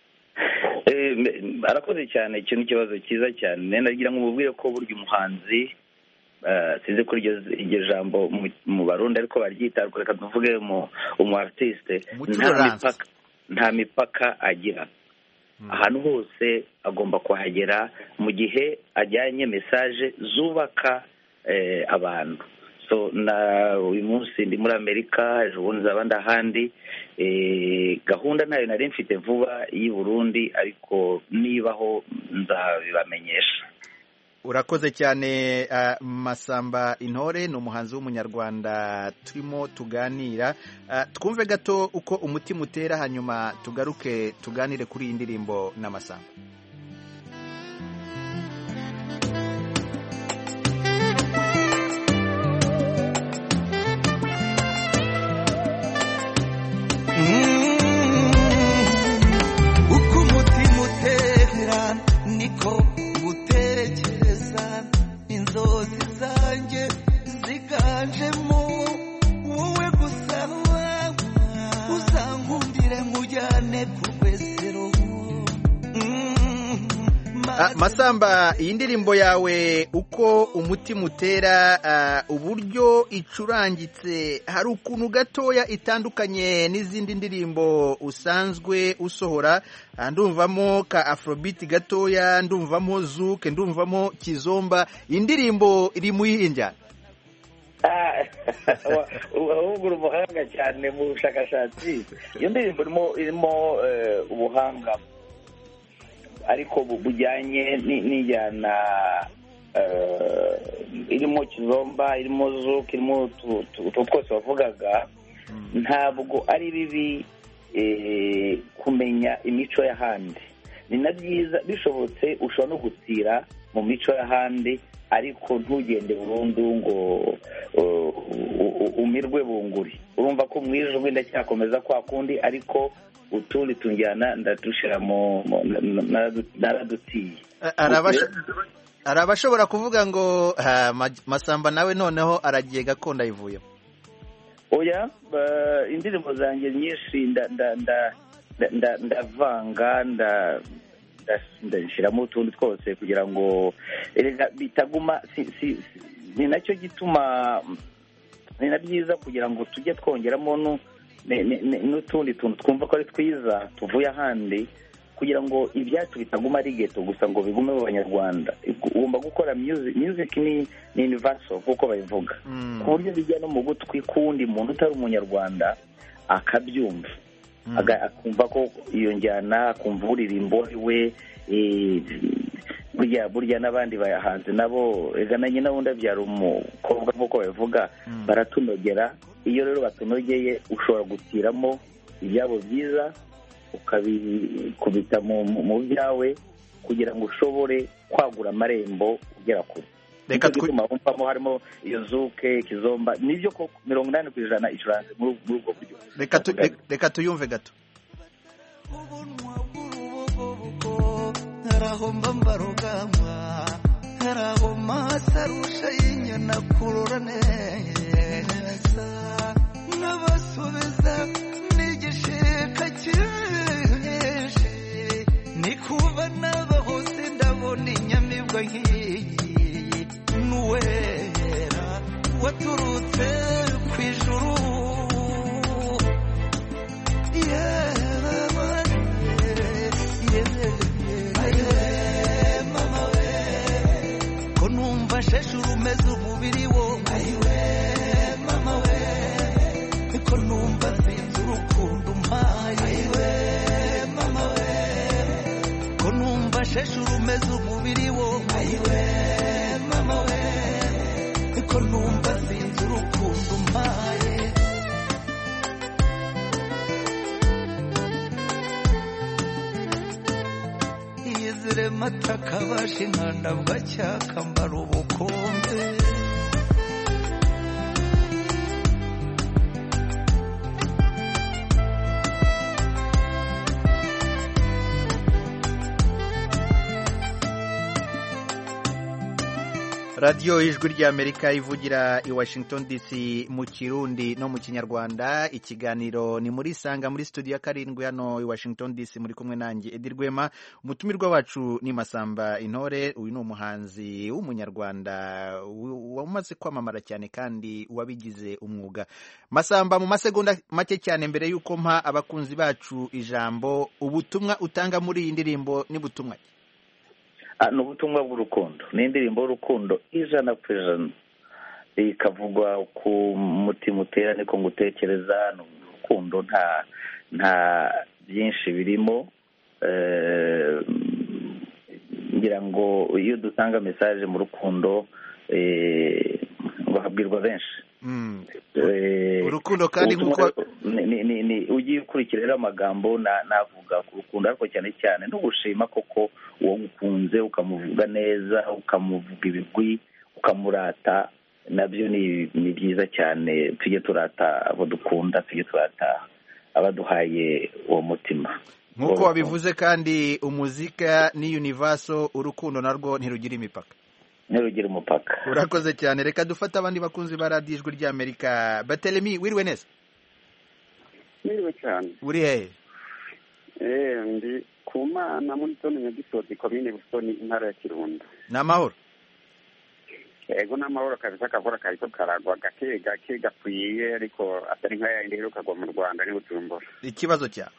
S4: Arakoze cyane, ikintu kibazo cyiza cyane. Nagira ngo mubwire ko burya umuhanzi sinzi kuri iryo jambo mu barundi ariko baryita, reka tuvuge umu artiste nta mipaka agira. Ahantu hose agomba kuhagera mu gihe ajyanye message zubaka abantu. So na uyu munsi ndi muri Amerika, ejo bundi nzaba ahandi. Gahunda nayo nari mfite vuba y'i Burundi ariko nibaho nzabibamenyesha.
S1: Urakoze cyane Masamba Intore, ni umuhanzi w'umunyarwanda turimo tuganira. Twumve gato uko umutima utera hanyuma tugaruke tuganire kuri iyi ndirimbo na Masamba.
S6: Uko umutima utera niko gutekereza, inzozi zanjye ziganjemo wowe gusa, uzankundire nkujyane ku rwesero.
S1: Masamba, iyi ndirimbo yawe uko umutima utera, uburyo icurangitse hari ukuntu gatoya itandukanye n'izindi ndirimbo usanzwe usohora. Ndumvamo ka afrobeat gatoya, ndumvamo zouk, ndumvamo kizomba. Iyi ndirimbo iri mu yinjya
S4: ahubwo umuhanga cyane mu bushakashatsi. Iyo ndirimbo irimo ubuhanga ariko bujyanye n'injyana, irimo kizomba, irimo zouk, irimo utwo twose wavugaga. Ntabwo ari bibi kumenya imico y'ahandi, ni na byiza bishobotse ushobora no gutira mu mico y'ahandi ariko ntugende burundu ngo umirwe bunguri. Urumva ko mwijwe ndacyakomeza kwa kundi ariko utundi tunjyana ndadushira naradutiye.
S1: Arabashobora kuvuga ngo Masamba nawe noneho aragiye gakondo ayivuyemo.
S4: Oya, indirimbo zanjye nyinshi ndavanga ndashyiramo utundi twose kugira ngo bitaguma. Ni nacyo gituma ni na byiza kugira ngo tujye twongeramo n'utundi tuntu twumva ko ari twiza tuvuye ahandi, kugira ngo ibyacu bitaguma ari geto gusa ngo bigume mu Banyarwanda. Ugomba gukora music ni universal kuko babivuga, ku buryo bijya no mu gutwi kundi muntu utari umunyarwanda akabyumva, akumva ko iyo njyana, akumva uririmbo we. Burya n'abandi bayahanze nabo egananye n'undi abyara umukobwa nk'uko babivuga, baratunogera. Iyo rero batunogeye ushobora gutiramo ibyabo byiza ukabikubita mu byawe kugira ngo ushobore kwagura amarembo ugera kure. Reka twumvamo harimo iyo zuke, kizomba, nibyo ko 80% icuranze muri ubwo buryo.
S1: Reka tuyumve gato.
S6: Haraho mbarugama, haraho masarusha y'inyana kurora neza, n'abasubiza n'igishika cyinshi, ni kuba n'aba hose ndabona inyamibwa nk'iyi, n'uwera waturutse ku ijuru. Sheshuru mezu mubiri wo, ayiwe mama we, ko numva sinzi urukundo mpaye, ayiwe mama we, ko numva sheshuru mezu mubiri wo, ayiwe mama we, ko numva sinzi urukundo mpaye. Yizire kagere mata kabasha inkanda bwacyakambara ubukombe.
S1: radiyo ijwi ry'Amerika ivugira i Washington DC mu Kirundi no mu Kinyarwanda. Ikiganiro ni muri Sanga muri studio ya karindwi hano i Washington DC, muri kumwe nanjye Edi Rwema. Umutumirwa wacu ni Masamba Intore. Uyu ni umuhanzi w'umunyarwanda wamaze kwamamara cyane kandi wabigize umwuga. Masamba, mu masegonda make cyane mbere y'uko mpa abakunzi bacu ijambo, ubutumwa utanga muri iyi ndirimbo ni butumwa?
S4: ni ubutumwa bw'urukundo, ni indirimbo y'urukundo 100%, ikavugwa ku mutima utera niko ngutekereza. Ni urukundo, nta byinshi birimo. ngira ngo iyo dutanga message mu rukundo ngo habwirwa benshi.
S1: Urukundo kandi nkuko
S4: ugiye ukurikirira amagambo navuga ku rukundo, ariko cyane cyane no gushima koko uwo gukunze, ukamuvuga neza, ukamuvuga ibigwi, ukamurata, nabyo ni byiza cyane. Tujye turata abo dukunda, tujye turata abaduhaye uwo mutima.
S1: Nkuko wabivuze kandi umuzika ni universal, urukundo narwo ntirugira imipaka,
S4: ntirugira umupaka.
S1: Urakoze cyane. Reka dufate abandi bakunzi ba radiyo ijwi ry'Amerika. Batelemi, wiriwe neza?
S10: Wiriwe cyane.
S1: Uri hehe?
S10: Ndi ku Mana muri zone Nyagisozi, komine Busoni, intara ya Kirundo.
S1: Ni amahoro?
S10: Yego ni amahoro kabisa. Akavura kariko karagwa gake gake gakwiye, ariko atari nka yindi iheruka kugwa mu Rwanda ni Bujumbura.
S1: Ikibazo cyawe?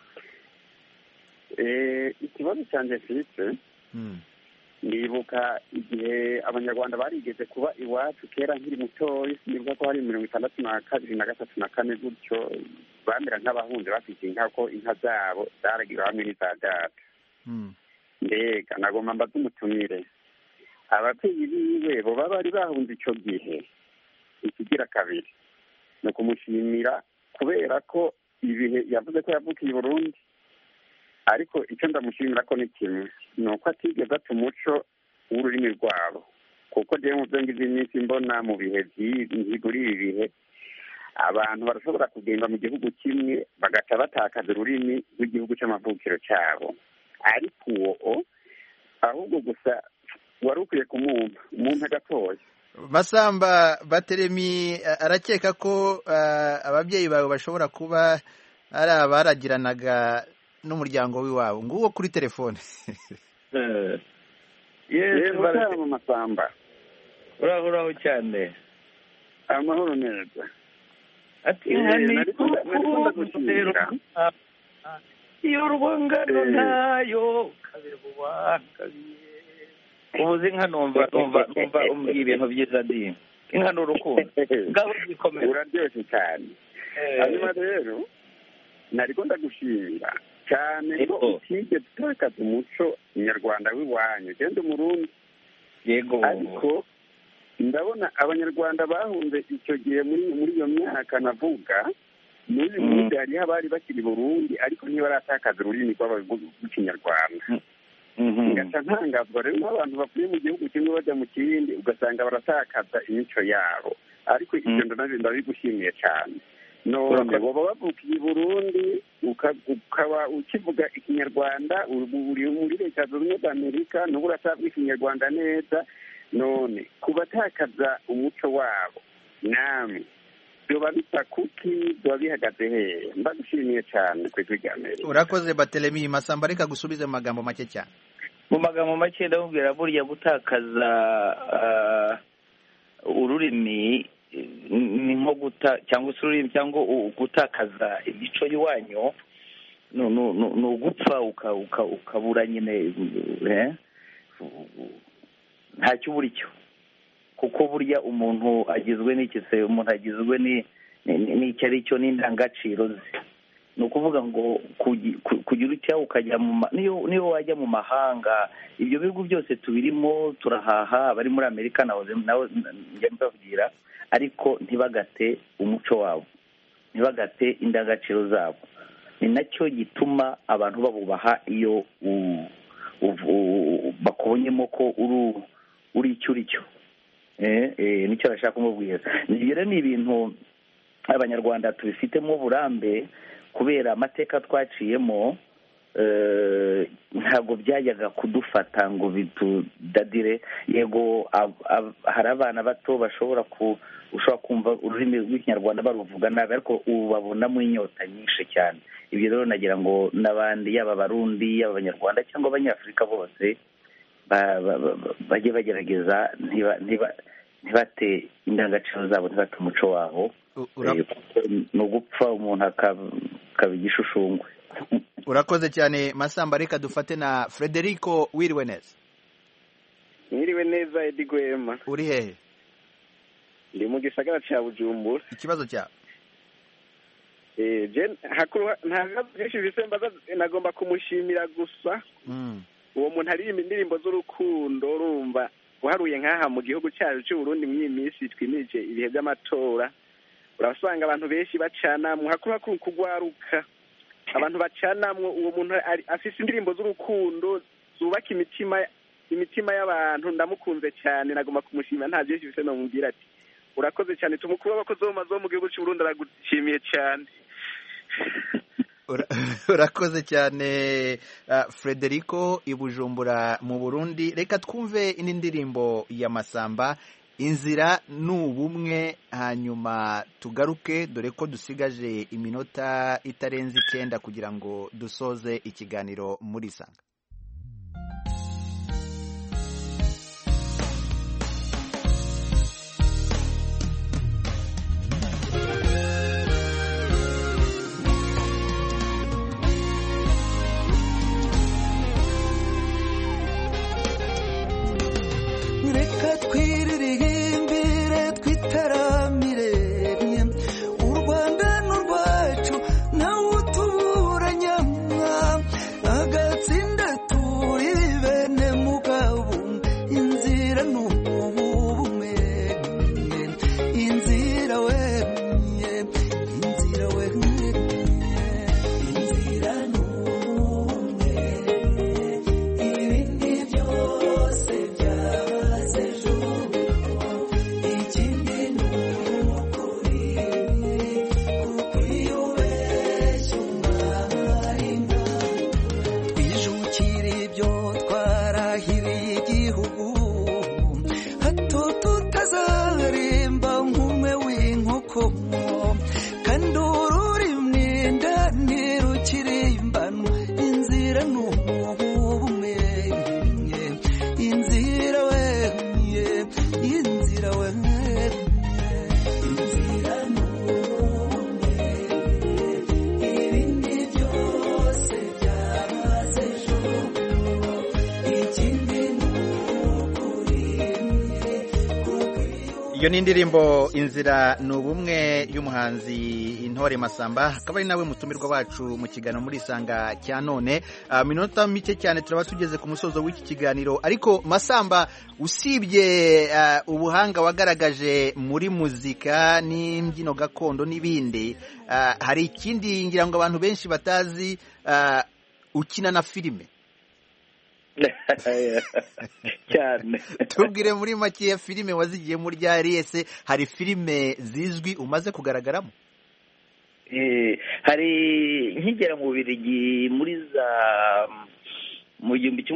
S10: Ikibazo cyanjye mfite, ndibuka igihe abanyarwanda barigeze kuba iwacu kera nkiri mutoya, ndibuka ko hari 1962 na 1964 gutyo, bamera nk'abahunze bafite inka, ko inka zabo zaragira hamwe n'iza data. Mbega nagomba mbaze umutumire, ababyeyi biwe bo bari bahunze icyo gihe. Ikigira kabiri ni ukumushimira kubera ko ibihe yavuze ko yavukiye i Burundi, ariko icyo ndamushimira ko ni kimwe, ni uko atigeze ata umuco w'ururimi rwabo. kuko rero mu byo ngize iminsi mbona mu bihe by'iguri ibi bihe, abantu barashobora kugenda mu gihugu kimwe bagaca batakaza ururimi rw'igihugu cy'amavukiro cyabo. Ariko uwo ahubwo gusa wari ukwiye kumwumva umuntu agatoya.
S1: Masamba Batelemi arakeka ko ababyeyi bawe bashobora kuba ari abaragiranaga n'umuryango w'iwabo. Nguwo kuri telefone.
S4: Yes,
S10: mu Masamba.
S4: Uraho cyane.
S10: Amahoro neza.
S4: Ati iyo rwangano ntayo kabebuwa kabiye. Ubuze inka numva umbwira ibintu byiza ndi. Inka n'urukundo. Ngabo gikomeye.
S10: Uraryoshye cyane. Hanyuma rero nariko ndagushimira cyane ko utige tutakaza umuco nyarwanda w'iwanyu. Gende umurundi.
S4: Yego.
S10: Ariko ndabona abanyarwanda bahunze icyo gihe muri iyo myaka navuga, muri Burundi hariho abari bakiri Burundi ariko ntibaratakaza ururimi rw'ikinyarwanda. Ngaca ntangazwa rero n'abantu bavuye mu gihugu kimwe bajya mu kindi ugasanga baratakaza imico yabo. Ariko ibyo ndabigushimiye cyane. None baba bavukiye i Burundi ukaba ukivuga ikinyarwanda, uri muri Leta Zunze Ubumwe za Amerika n'ubu urasavuga ikinyarwanda neza. None kubatakaza umuco wabo namwe byoba bisa kuki, byoba bihagaze hehe? Ndagushimiye cyane ku ijwi rya Amerika.
S1: Urakoze Batelemi. Masamba reka gusubize mu magambo make cyane.
S4: Mu magambo make ndabubwira burya gutakaza ururimi ni nko cyangwa se ururimi cyangwa gutakaza imico y'iwanyu ni ugupfa ukabura nyine ntacyo ubura icyo, kuko burya umuntu agizwe n'ikise, umuntu agizwe n'icyo ari cyo n'indangagaciro ze. Ni ukuvuga ngo kugira icyaha ukajya niyo wajya mu mahanga, ibyo bihugu byose tubirimo turahaha, abari muri Amerika nawe njya mbabwira, ariko ntibagate umuco wabo, ntibagate indangagaciro zabo. Ni nacyo gituma abantu babubaha iyo bakubonyemo ko uri icyo uri cyo. Nicyo bashaka kumubwira. Rero ni ibintu abanyarwanda tubifitemo uburambe kubera amateka twaciyemo. Ntabwo byajyaga kudufata ngo bitudadire. Yego hari abana bato ushobora kumva ururimi rw'ikinyarwanda baruvuga nabi, ariko ubu babonamo inyota nyinshi cyane. Ibyo rero nagira ngo n'abandi, yaba abarundi, yaba abanyarwanda cyangwa abanyafurika bose bajye bagerageza ntibate indangagaciro zabo, ntibate umuco wabo. Ni ugupfa umuntu akaba igishushushungwe.
S1: Urakoze cyane Masamba. Reka dufate na Frederico. Wiriwe neza?
S11: Mwiriwe neza Edi Gwema.
S1: Uri hehe?
S11: Ndi mu gisagara cya Bujumbura.
S1: Ikibazo cyawe?
S11: Nta byinshi bisembaza, nagomba kumushimira gusa. Uwo muntu aririmba indirimbo z'urukundo, urumva uharuye nk'aha mu gihugu cyacu cy'u Burundi mw'iyi minsi twimije ibihe by'amatora, urasanga abantu benshi bacanamwe, hakuru kugwaruka abantu bacanamwe. Uwo muntu afise indirimbo z'urukundo zubaka imitima y'abantu. Ndamukunze cyane, nagomba kumushimira. Nta byinshi bise no mubwira ati urakoze cyane. Tumukuru w'abakozi bo mu gihugu cy'u Burundi aragushimiye cyane.
S1: Urakoze cyane Frederico i Bujumbura mu Burundi. Reka twumve indi ndirimbo ya Masamba, Inzira n'Ubumwe, hanyuma tugaruke, dore ko dusigaje iminota itarenze 9 kugira ngo dusoze ikiganiro muri Sanga. Iyo ni indirimbo Inzira n'Ubumwe y'umuhanzi Intore Masamba, akaba ari nawe mutumirwa wacu mu kiganiro muri Sanga cya none. Minota mike cyane turaba tugeze ku musozo w'iki kiganiro, ariko Masamba, usibye ubuhanga wagaragaje muri muzika n'imbyino gakondo n'ibindi, hari ikindi ngira ngo abantu benshi batazi, ukina na filime
S4: cyane.
S1: Tubwire muri make ya filime wazigiye muri ryari, ese hari filime zizwi umaze kugaragaramo?
S4: Hari nkigera mu Bubiligi muri mu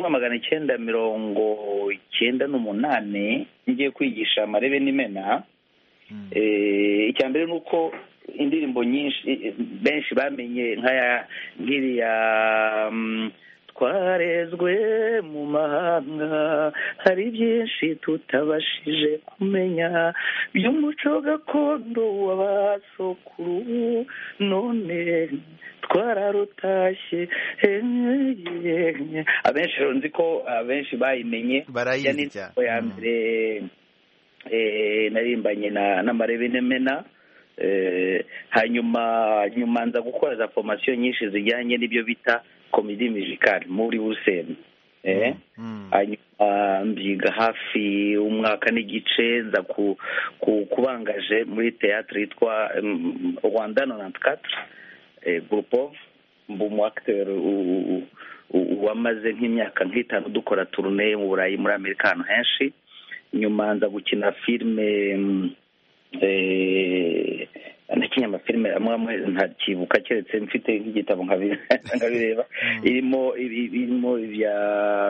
S4: 1998 ngiye kwigisha amarebe n'imena. Icyambere nuko indirimbo nyinshi benshi bamenye nk'iriya twarezwe mu mahanga, hari byinshi tutabashije kumenya by'umuco gakondo w'abasokuru, none twararutashye. Abenshi nzi ko abenshi bayimenye.
S1: Barayizi cyane.
S4: Ya mbere narimbanye n'amarebe n'imena. Hanyuma nza gukora za formation nyinshi zijyanye n'ibyo bita komedi musicale muri Buruseli. Hanyuma mbyiga hafi umwaka n'igice, nza kubangaje muri théâtre yitwa Rwanda 94 Groupe of mbu acteur wamaze nk'imyaka nk'itanu dukora turune mu Burayi, muri Amerika, ahantu henshi. Nyuma nza gukina filime nakinnye amafilime amwe ntakibuka keretse mfite nk'igitabo nkabireba irimo ibya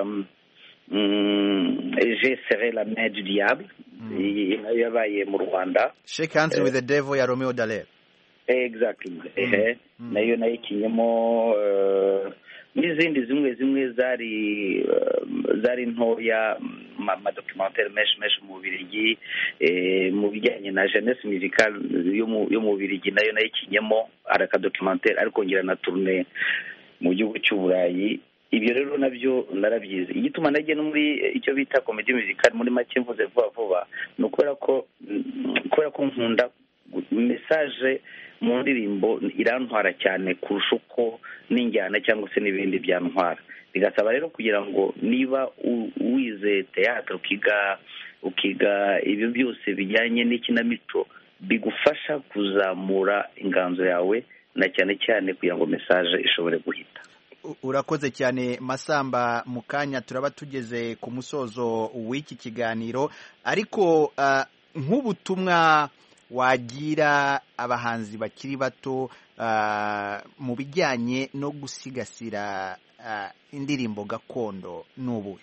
S4: Je serai la main du diable nayo yabaye mu Rwanda.
S1: Shake Hands with the Devil ya Romeo Dallaire.
S4: Exactly. Nayo nayikinyemo n'izindi zimwe zari ntoya, documentaire menshi mu Bubiligi, mu bijyanye na jeunesse musicale yo mu Bubiligi, nayo nayikinyemo araka documentaire ariko ngira na tourne mu gihugu cy'u Burayi. Ibyo rero nabyo narabyize. Igituma nagiye no muri icyo bita comedy musicale, muri make mvuze vuba ni ukubera ko nkunda message mu ndirimbo irantwara cyane kurusha uko n'injyana cyangwa se n'ibindi byantwara. Bigasaba rero kugira ngo niba wize theatre ukiga ibyo byose bijyanye n'ikinamico, bigufasha kuzamura inganzo yawe na cyane kugira ngo message ishobore guhita.
S1: Urakoze cyane Masamba. mu kanya turaba tugeze ku musozo w'iki kiganiro, ariko nk'ubutumwa wagira abahanzi bakiri bato mu bijyanye no gusigasira indirimbo gakondo n'ubuhe?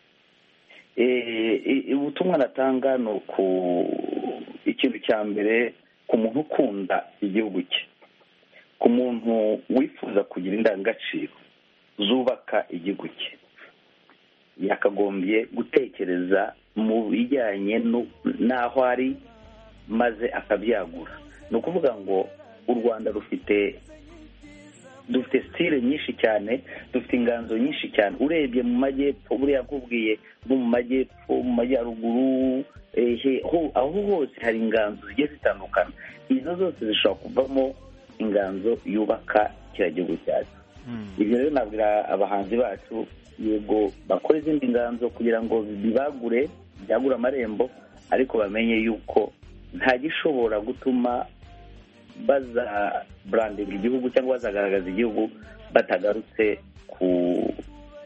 S4: Ubutumwa natanga ni ikintu cya mbere ku muntu ukunda igihugu cye, ku muntu wifuza kugira indangagaciro zubaka igihugu cye, yakagombye gutekereza mu bijyanye n'aho ari maze akabyagura. Ni ukuvuga ngo u Rwanda dufite style nyinshi cyane, dufite inganzo nyinshi cyane. Urebye mu majyepfo, buriya nkubwiye nko mu majyepfo, mu majyaruguru, aho hose hari inganzo zigiye zitandukana. Izo zose zishobora kuvamo inganzo yubaka kiriya gihugu cyacu. Ibyo rero nabwira abahanzi bacu, yego bakora izindi nganzo kugira ngo bibagure, byagura amarembo, ariko bamenye yuko nta gishobora gutuma baza branding igihugu cyangwa bazagaragaza igihugu batagarutse ku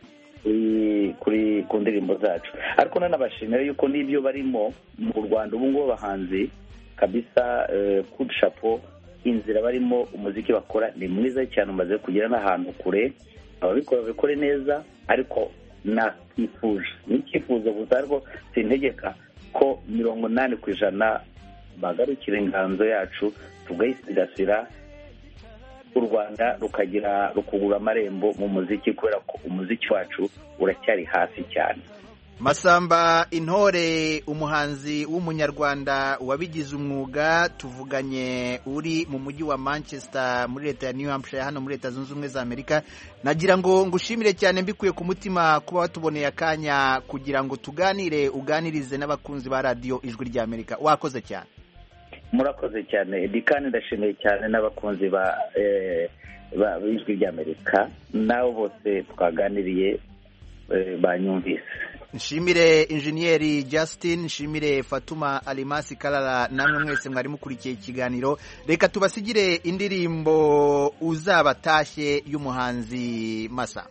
S4: ndirimbo zacu. Ariko nanabashimira yuko n'ibyo barimo mu Rwanda ubu ngubu abahanzi kabisa, coup de chapeau, inzira barimo, umuziki bakora ni mwiza cyane, umaze kugera n'ahantu kure. Ababikora babikore neza, ariko n'icyifuzo gusa, ariko sintegeka ko 80% bagarukira inganzo yacu, tugayisigasira, u Rwanda rukugura amarembo mu muziki, kubera ko umuziki wacu uracyari hasi cyane.
S1: Masamba Intore, umuhanzi w'umunyarwanda wabigize umwuga, tuvuganye uri mu mujyi wa Manchester muri leta ya New Hampshire hano muri Leta Zunze Ubumwe za Amerika. Nagira ngo ngushimire cyane mbikuye ku mutima kuba watuboneye akanya kugira ngo uganirize n'abakunzi ba radio Ijwi rya Amerika. Wakoze cyane.
S4: Murakoze cyane Dikani, ndashimiye cyane n'abakunzi ba Ijwi rya Amerika, nabo bose twaganiriye banyumvise.
S1: Nshimire Engineer Justin, nshimire Fatuma Alimasi Kalala, namwe mwese mwari mukurikiye ikiganiro. Reka tubasigire indirimbo Uzabatashye y'umuhanzi Masamba.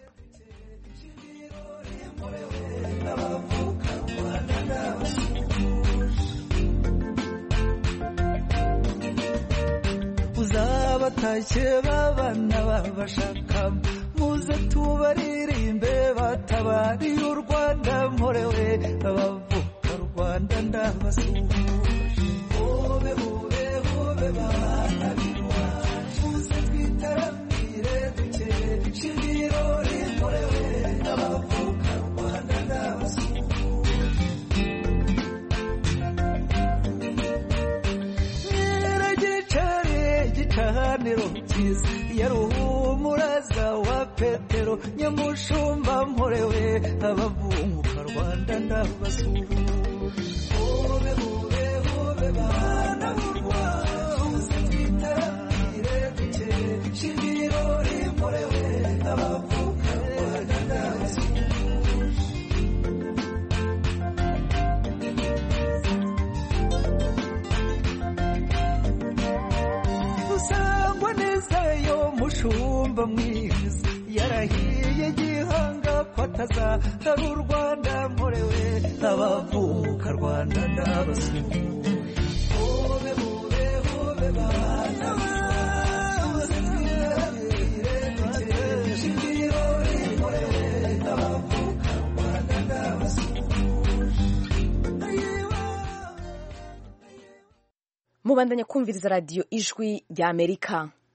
S6: Uzabatashye babana babashaka, muze tubaririmbe batabariye u Rwanda mporewe, abavuka Rwanda ndabasuhuje. Hobe hobe hobe bana b'iwacu, muze twitaramire dukere shingirori mporewe, abavuka Rwanda ndabasuhuje. Gicaniro cyiza yari umuraza wa Petero, Nyamushumba mporewe, abavunguka Rwanda ndabasuhuje. Hobe hobe hobe bana b'u Rwanda, muze twitaramire dukere shingirori mporewe, abavuka Rwanda ndabasuhuje. Usangwa neza yo mushumba mwiza, yara yarahiye gihanga ko atazahara u Rwanda mporewe abavuka Rwanda n'abazungu hobe hobe hobe bana
S12: mubandanya kumviriza radiyo ijwi rya Amerika.